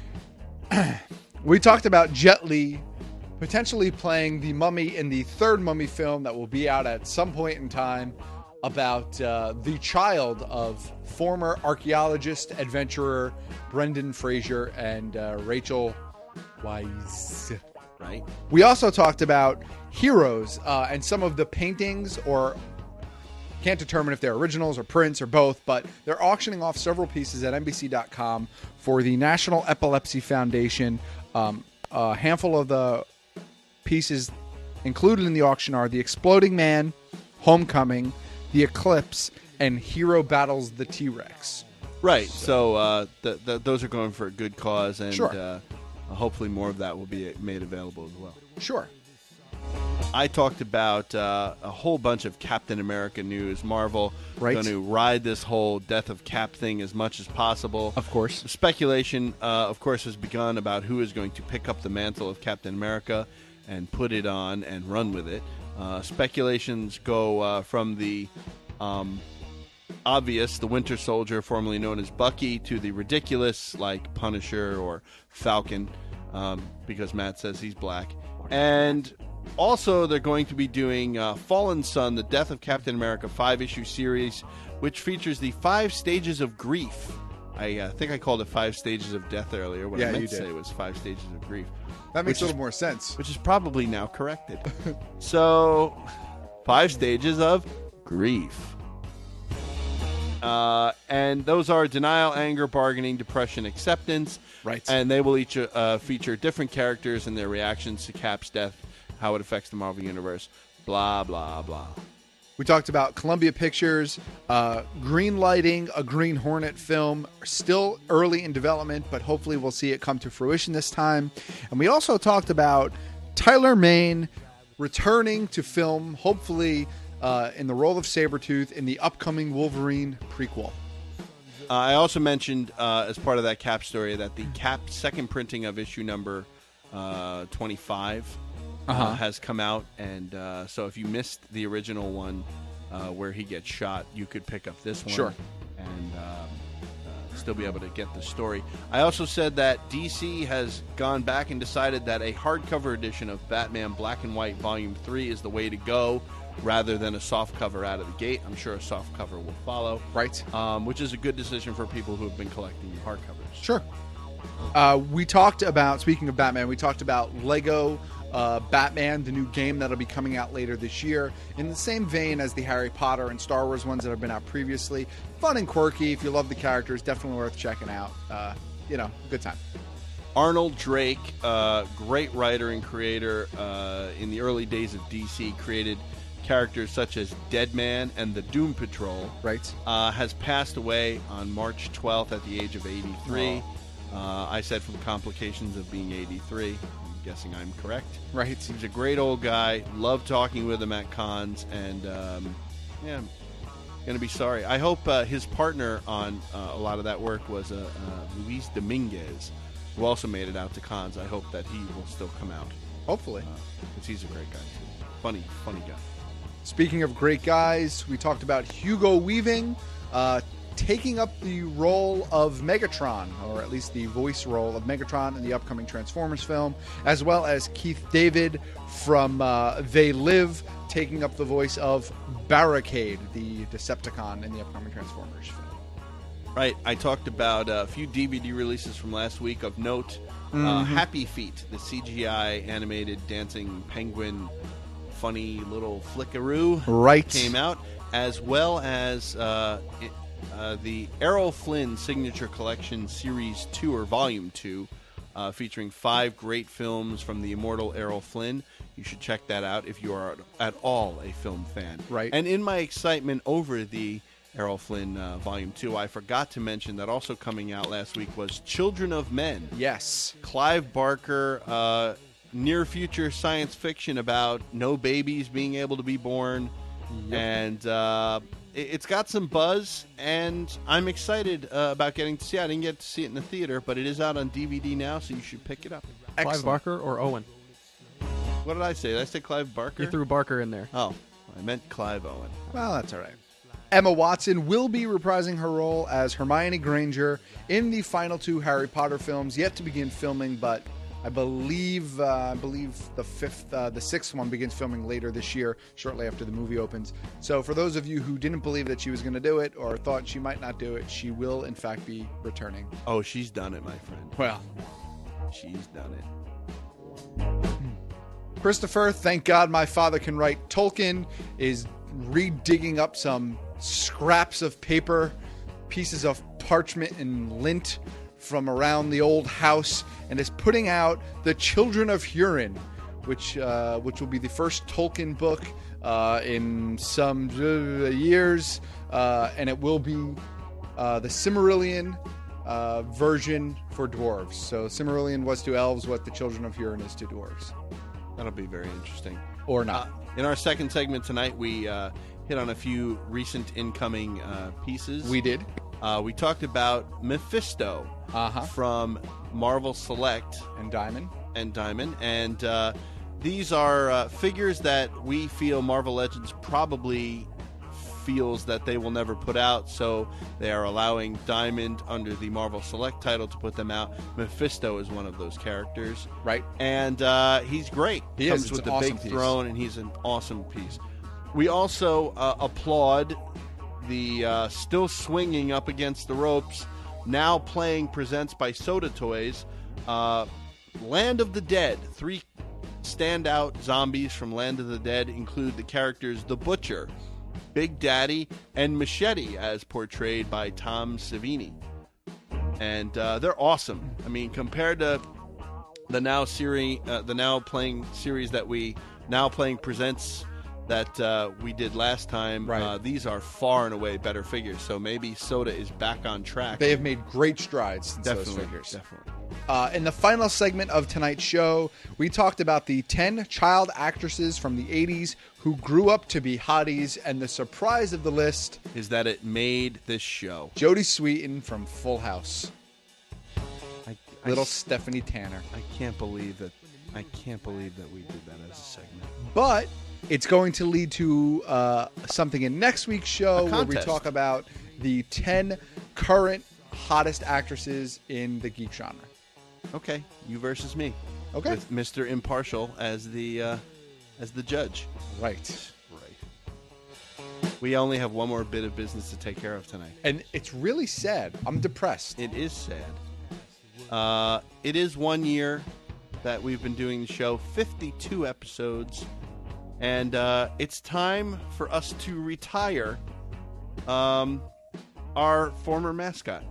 we talked about Jet Li potentially playing the mummy in the third Mummy film that will be out at some point in time, about uh, the child of former archaeologist, adventurer Brendan Fraser and uh, Rachel Weisz. Right. We also talked about Heroes uh, and some of the paintings, or can't determine if they're originals or prints or both, but they're auctioning off several pieces at N B C dot com for the National Epilepsy Foundation. Um, a handful of the pieces included in the auction are The Exploding Man, Homecoming, The Eclipse, and Hero Battles the T-Rex. Right. So uh, th- th- those are going for a good cause, and Sure. uh, hopefully more of that will be made available as well. Sure. I talked about uh, a whole bunch of Captain America news. Marvel Right. going to ride this whole Death of Cap thing as much as possible. Of course. The speculation, uh, of course, has begun about who is going to pick up the mantle of Captain America and put it on and run with it. Uh, speculations go uh, from the um, obvious, the Winter Soldier, formerly known as Bucky, to the ridiculous, like Punisher or Falcon, um, because Matt says he's black. And also, they're going to be doing uh, Fallen Son, the Death of Captain America five-issue series, which features the five stages of grief. I uh, think I called it five stages of death earlier. What Yeah, I meant you to did. say was five stages of grief. That makes Which a little is- more sense. Which is probably now corrected. So, five stages of grief. Uh, and those are denial, anger, bargaining, depression, acceptance. Right. And they will each uh, feature different characters and their reactions to Cap's death, how it affects the Marvel Universe, blah, blah, blah. We talked about Columbia Pictures uh, green lighting a Green Hornet film, still early in development, but hopefully we'll see it come to fruition this time. And we also talked about Tyler Mane returning to film, hopefully uh, in the role of Sabretooth in the upcoming Wolverine prequel. Uh, I also mentioned uh, as part of that Cap story that the Cap second printing of issue number uh, twenty-five Uh-huh. uh, has come out, and uh, so if you missed the original one uh, where he gets shot, you could pick up this one Sure. and um, uh, still be able to get the story. I also said that D C has gone back and decided that a hardcover edition of Batman Black and White Volume three is the way to go, rather than a soft cover out of the gate. I'm sure a soft cover will follow. Right. Um, which is a good decision for people who have been collecting hardcovers. Sure. Uh, we talked about, speaking of Batman, we talked about Lego uh, Batman, the new game that'll be coming out later this year, in the same vein as the Harry Potter and Star Wars ones that have been out previously. Fun and quirky. If you love the characters, definitely worth checking out. Uh, you know, good time. Arnold Drake, uh, great writer and creator uh, in the early days of D C, created characters such as Deadman and the Doom Patrol. Right. Uh, has passed away on March twelfth at the age of eighty-three. Uh, I said from complications of being eighty-three. guessing I'm correct. Right. He's a great old guy. Love talking with him at cons, and um, yeah, I'm gonna be sorry. I hope uh, his partner on uh, a lot of that work was uh, uh, Luis Dominguez, who also made it out to cons. I hope that he will still come out. Hopefully, because uh, he's a great guy too. Funny, funny guy. Speaking of great guys, we talked about Hugo Weaving uh, taking up the role of Megatron, or at least the voice role of Megatron in the upcoming Transformers film, as well as Keith David from uh, They Live taking up the voice of Barricade, the Decepticon in the upcoming Transformers film. Right. I talked about a few D V D releases from last week of note. Mm-hmm. Uh, Happy Feet, the C G I animated dancing penguin, funny little flickaroo, right, came out, as well as uh, it, uh, the Errol Flynn Signature Collection Series two or Volume two, uh, featuring five great films from the immortal Errol Flynn. You should check that out if you are at all a film fan. Right. And in my excitement over the Errol Flynn uh, Volume two, I forgot to mention that also coming out last week was Children of Men. Yes. Clive Barker, uh, near-future science fiction about no babies being able to be born. Yep. And uh, it, it's got some buzz, and I'm excited uh, about getting to see it. I didn't get to see it in the theater, but it is out on D V D now, so you should pick it up. Clive Excellent. Barker or Owen? What did I say? Did I say Clive Barker? You threw Barker in there. Oh, I meant Clive Owen. Well, that's all right. Emma Watson will be reprising her role as Hermione Granger in the final two Harry Potter films, yet to begin filming, but I believe uh, I believe the fifth, uh, the sixth one begins filming later this year, shortly after the movie opens. So for those of you who didn't believe that she was going to do it or thought she might not do it, she will in fact be returning. Oh, she's done it, my friend. Well, she's done it. Christopher, thank God my father can write. Tolkien is redigging up some scraps of paper, pieces of parchment and lint from around the old house, and is putting out The Children of Hurin, which uh, which will be the first Tolkien book uh, in some uh, years, uh, and it will be uh, the Silmarillion uh, version for dwarves. So Silmarillion was to elves what The Children of Hurin is to dwarves. That'll be very interesting. Or not. Uh, in our second segment tonight, we uh, hit on a few recent incoming uh, pieces. We did. Uh, we talked about Mephisto uh-huh. from Marvel Select. And Diamond. And Diamond. And uh, these are uh, figures that we feel Marvel Legends probably feels that they will never put out, so they are allowing Diamond under the Marvel Select title to put them out. Mephisto is one of those characters. Right. And uh, he's great. He Comes is. with It's the an big awesome piece. throne, and he's an awesome piece. We also uh, applaud the uh, still swinging up against the ropes, now playing Presents by Soda Toys, uh, Land of the Dead. Three standout zombies from Land of the Dead include the characters The Butcher, Big Daddy, and Machete, as portrayed by Tom Savini. And uh, they're awesome. I mean, compared to the now series, uh, the now playing series that we now playing Presents that uh, we did last time, right. uh, these are far and away better figures. So maybe Soda is back on track. They have made great strides since definitely, those figures. Definitely. Uh, in the final segment of tonight's show, we talked about the ten child actresses from the eighties who grew up to be hotties, and the surprise of the list is that it made this show. Jodie Sweetin from Full House. I, Little I, Stephanie Tanner. I can't believe that. I can't believe that we did that as a segment. But it's going to lead to uh, something in next week's show where we talk about the ten current hottest actresses in the geek genre. Okay, you versus me. Okay, with Mister Impartial as the uh, as the judge. Right, right. We only have one more bit of business to take care of tonight, and it's really sad. I'm depressed. It is sad. Uh, it is one year that we've been doing the show, fifty-two episodes, and uh, it's time for us to retire um, our former mascot.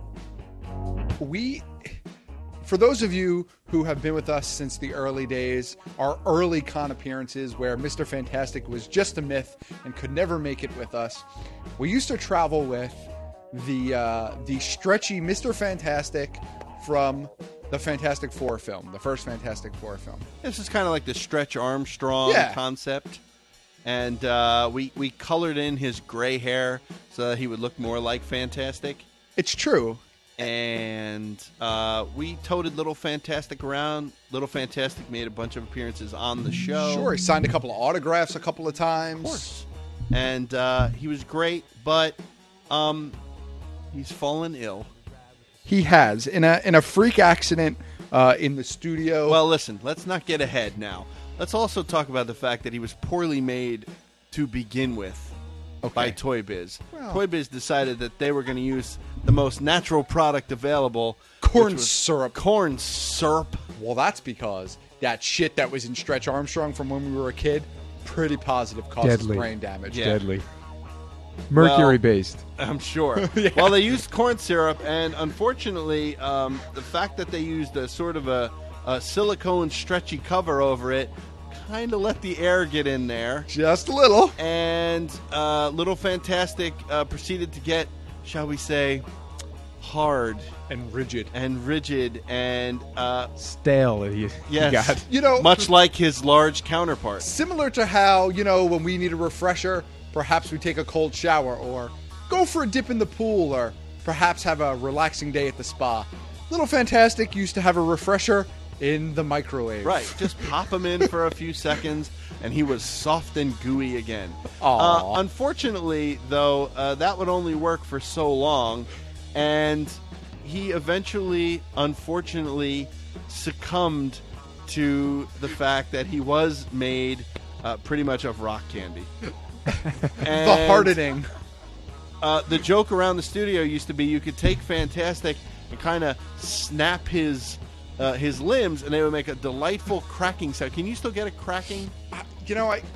We. For those of you who have been with us since the early days, our early con appearances where Mister Fantastic was just a myth and could never make it with us, we used to travel with the uh, the stretchy Mister Fantastic from the Fantastic Four film, the first Fantastic Four film. This is kind of like the Stretch Armstrong Yeah. concept. And uh, we, we colored in his gray hair so that he would look more like Fantastic. It's true. And uh, we toted Little Fantastic around. Little Fantastic made a bunch of appearances on the show. Sure, he signed a couple of autographs a couple of times. Of course. And uh, he was great, but um, he's fallen ill. He has in a in a freak accident uh, in the studio. Well, listen, let's not get ahead now. Let's also talk about the fact that he was poorly made to begin with okay. by Toy Biz. Well. Toy Biz decided that they were going to use the most natural product available, corn which was syrup. Corn syrup. Well, that's because that shit that was in Stretch Armstrong from when we were a kid, pretty positive causes Deadly. brain damage. Yeah. Deadly. Mercury Well, based. I'm sure. Yeah. Well, they used corn syrup, and unfortunately, um, the fact that they used a sort of a, a silicone stretchy cover over it kind of let the air get in there. Just a little. And uh, Little Fantastic uh, proceeded to get, shall we say, hard. And rigid. And rigid, and... Uh, Stale. He, yes. he got. You know, much like his large counterpart. Similar to how, you know, when we need a refresher, perhaps we take a cold shower, or go for a dip in the pool, or perhaps have a relaxing day at the spa. Little Fantastic used to have a refresher in the microwave. Right, just pop him in for a few seconds, and he was soft and gooey again. Aw. Uh, unfortunately, though, uh, that would only work for so long, and he eventually, unfortunately, succumbed to the fact that he was made uh, pretty much of rock candy. And, the hardening. Uh, the joke around the studio used to be you could take Fantastic and kind of snap his uh, his limbs, and they would make a delightful cracking sound. Can you still get a cracking? Uh, you know, I...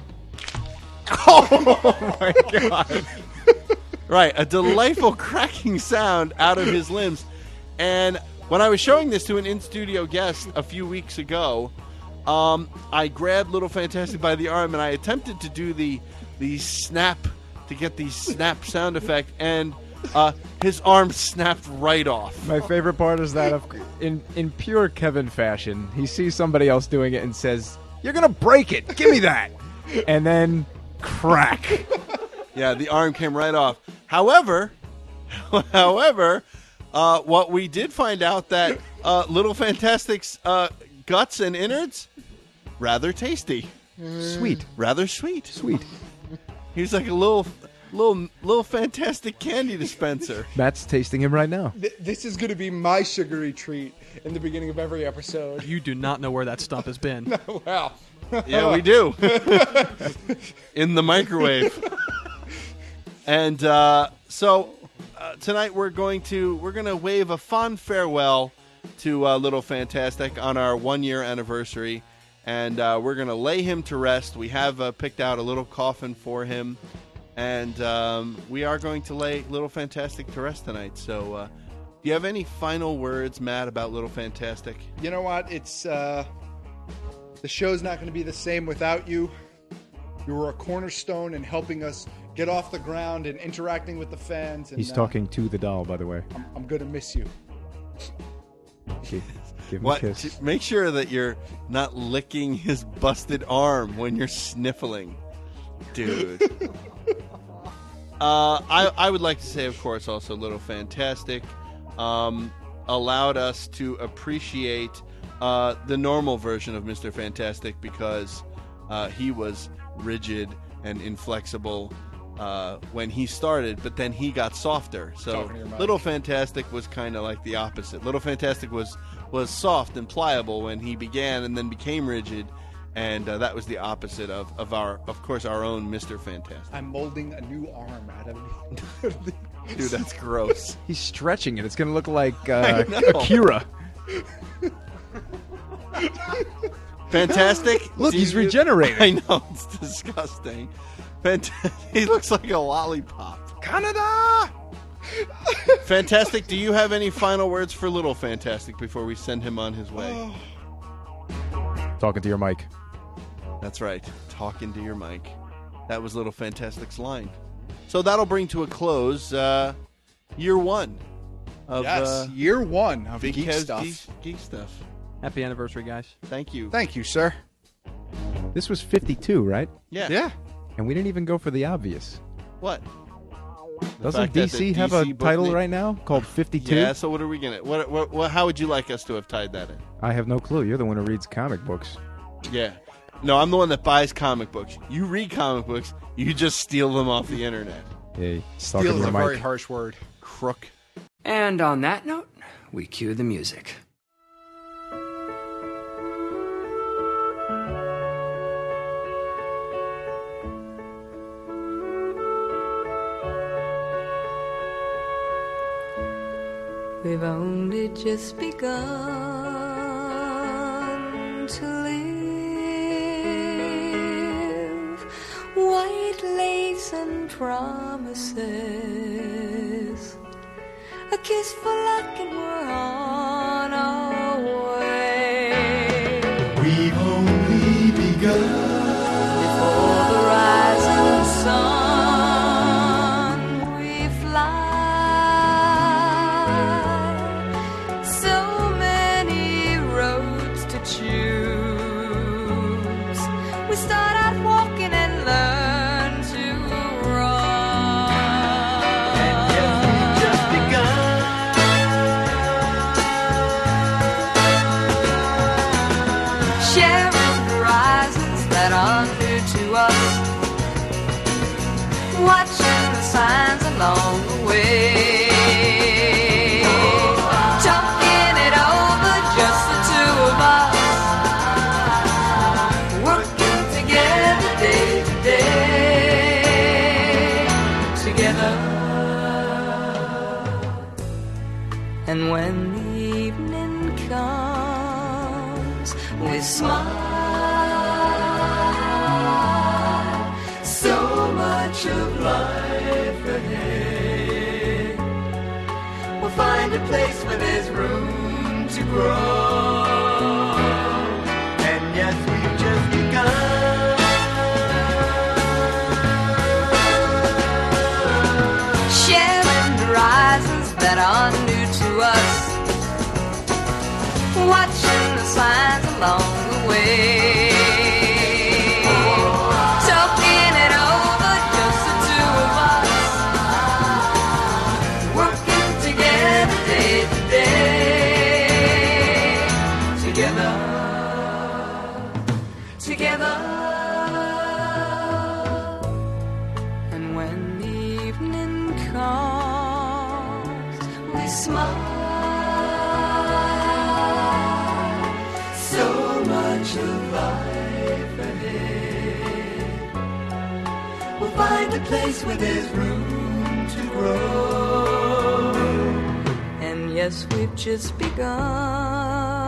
Oh, my God. Right, a delightful cracking sound out of his limbs. And when I was showing this to an in-studio guest a few weeks ago, um, I grabbed Little Fantastic by the arm, and I attempted to do the the snap to get the snap sound effect, and uh, his arm snapped right off. My favorite part is that, of, in in pure Kevin fashion, he sees somebody else doing it and says, "You're gonna break it. Give me that," and then crack. Yeah, the arm came right off. However, however, uh, what we did find out that uh, Little Fantastic's uh, guts and innards rather tasty, Sweet. rather sweet. Sweet. He's like a little, little, little Fantastic candy dispenser. Matt's tasting him right now. Th- this is going to be my sugary treat in the beginning of every episode. You do not know where that stuff has been. Wow. Yeah, we do. In the microwave. And uh, so uh, tonight we're going to we're going to wave a fond farewell to uh, Little Fantastic on our one year anniversary, and uh, we're going to lay him to rest. We have uh, picked out a little coffin for him, and um, we are going to lay Little Fantastic to rest tonight. So, uh, do you have any final words, Matt, about Little Fantastic? You know what? It's uh, the show's not going to be the same without you. You were a cornerstone in helping us get off the ground and interacting with the fans. And, He's uh, talking to the doll, by the way. I'm, I'm going to miss you. Give, give him What? a kiss. Make sure that you're not licking his busted arm when you're sniffling, dude. uh, I I would like to say, of course, also Little Fantastic um, allowed us to appreciate uh, the normal version of Mister Fantastic because uh, he was rigid and inflexible uh, when he started, but then he got softer. So Talking to your mic. Little Fantastic was kind of like the opposite. Little Fantastic was was soft and pliable when he began, and then became rigid, and uh, that was the opposite of, of our, of course, our own Mister Fantastic. I'm molding a new arm out of Dude, that's gross. He's stretching it. It's going to look like I uh, know. Akira. Fantastic. Look, Do he's you- regenerating. I know, it's disgusting. Fant- he looks like a lollipop. Canada! Fantastic. Do you have any final words for Little Fantastic before we send him on his way? Talking to your mic. That's right. Talking to your mic. That was Little Fantastic's line. So that'll bring to a close uh, year one of yes, uh, year one of Big Geek Kev's Stuff. Geek, Geek Stuff. Happy anniversary, guys. Thank you. Thank you, sir. This was fifty-two, right? Yeah. Yeah. And we didn't even go for the obvious. What? Doesn't fact that D C the have D C a book title name- right now called fifty-two? Yeah, so what are we going to... What, what, what, how would you like us to have tied that in? I have no clue. You're the one who reads comic books. Yeah. No, I'm the one that buys comic books. You read comic books, you just steal them off the internet. Hey, Steal talking is to a Mike. very harsh word. Crook. And on that note, we cue the music. We've only just begun to live. White lace and promises, a kiss for luck and we're on our way. We've only begun. Before the rising sun we fly. So many roads to choose. We start out walking and learn to run. And yes, we've just begun. Sharing horizons that are new to us. Watching the signs along the way. Talking it over, just the two of us. Working together day to day. Together. And when the evening comes, we smile. So much of life ahead. We'll find a place where there's room to grow. And yes, we've just begun. Sharing horizons that are new to us. Watching the signs along the way. Talking it over, just the two of us. Working together day to day. Together. Together. And when the evening comes, we smile. So much of life ahead. We'll find a place where there's room to grow. And yes, we've just begun.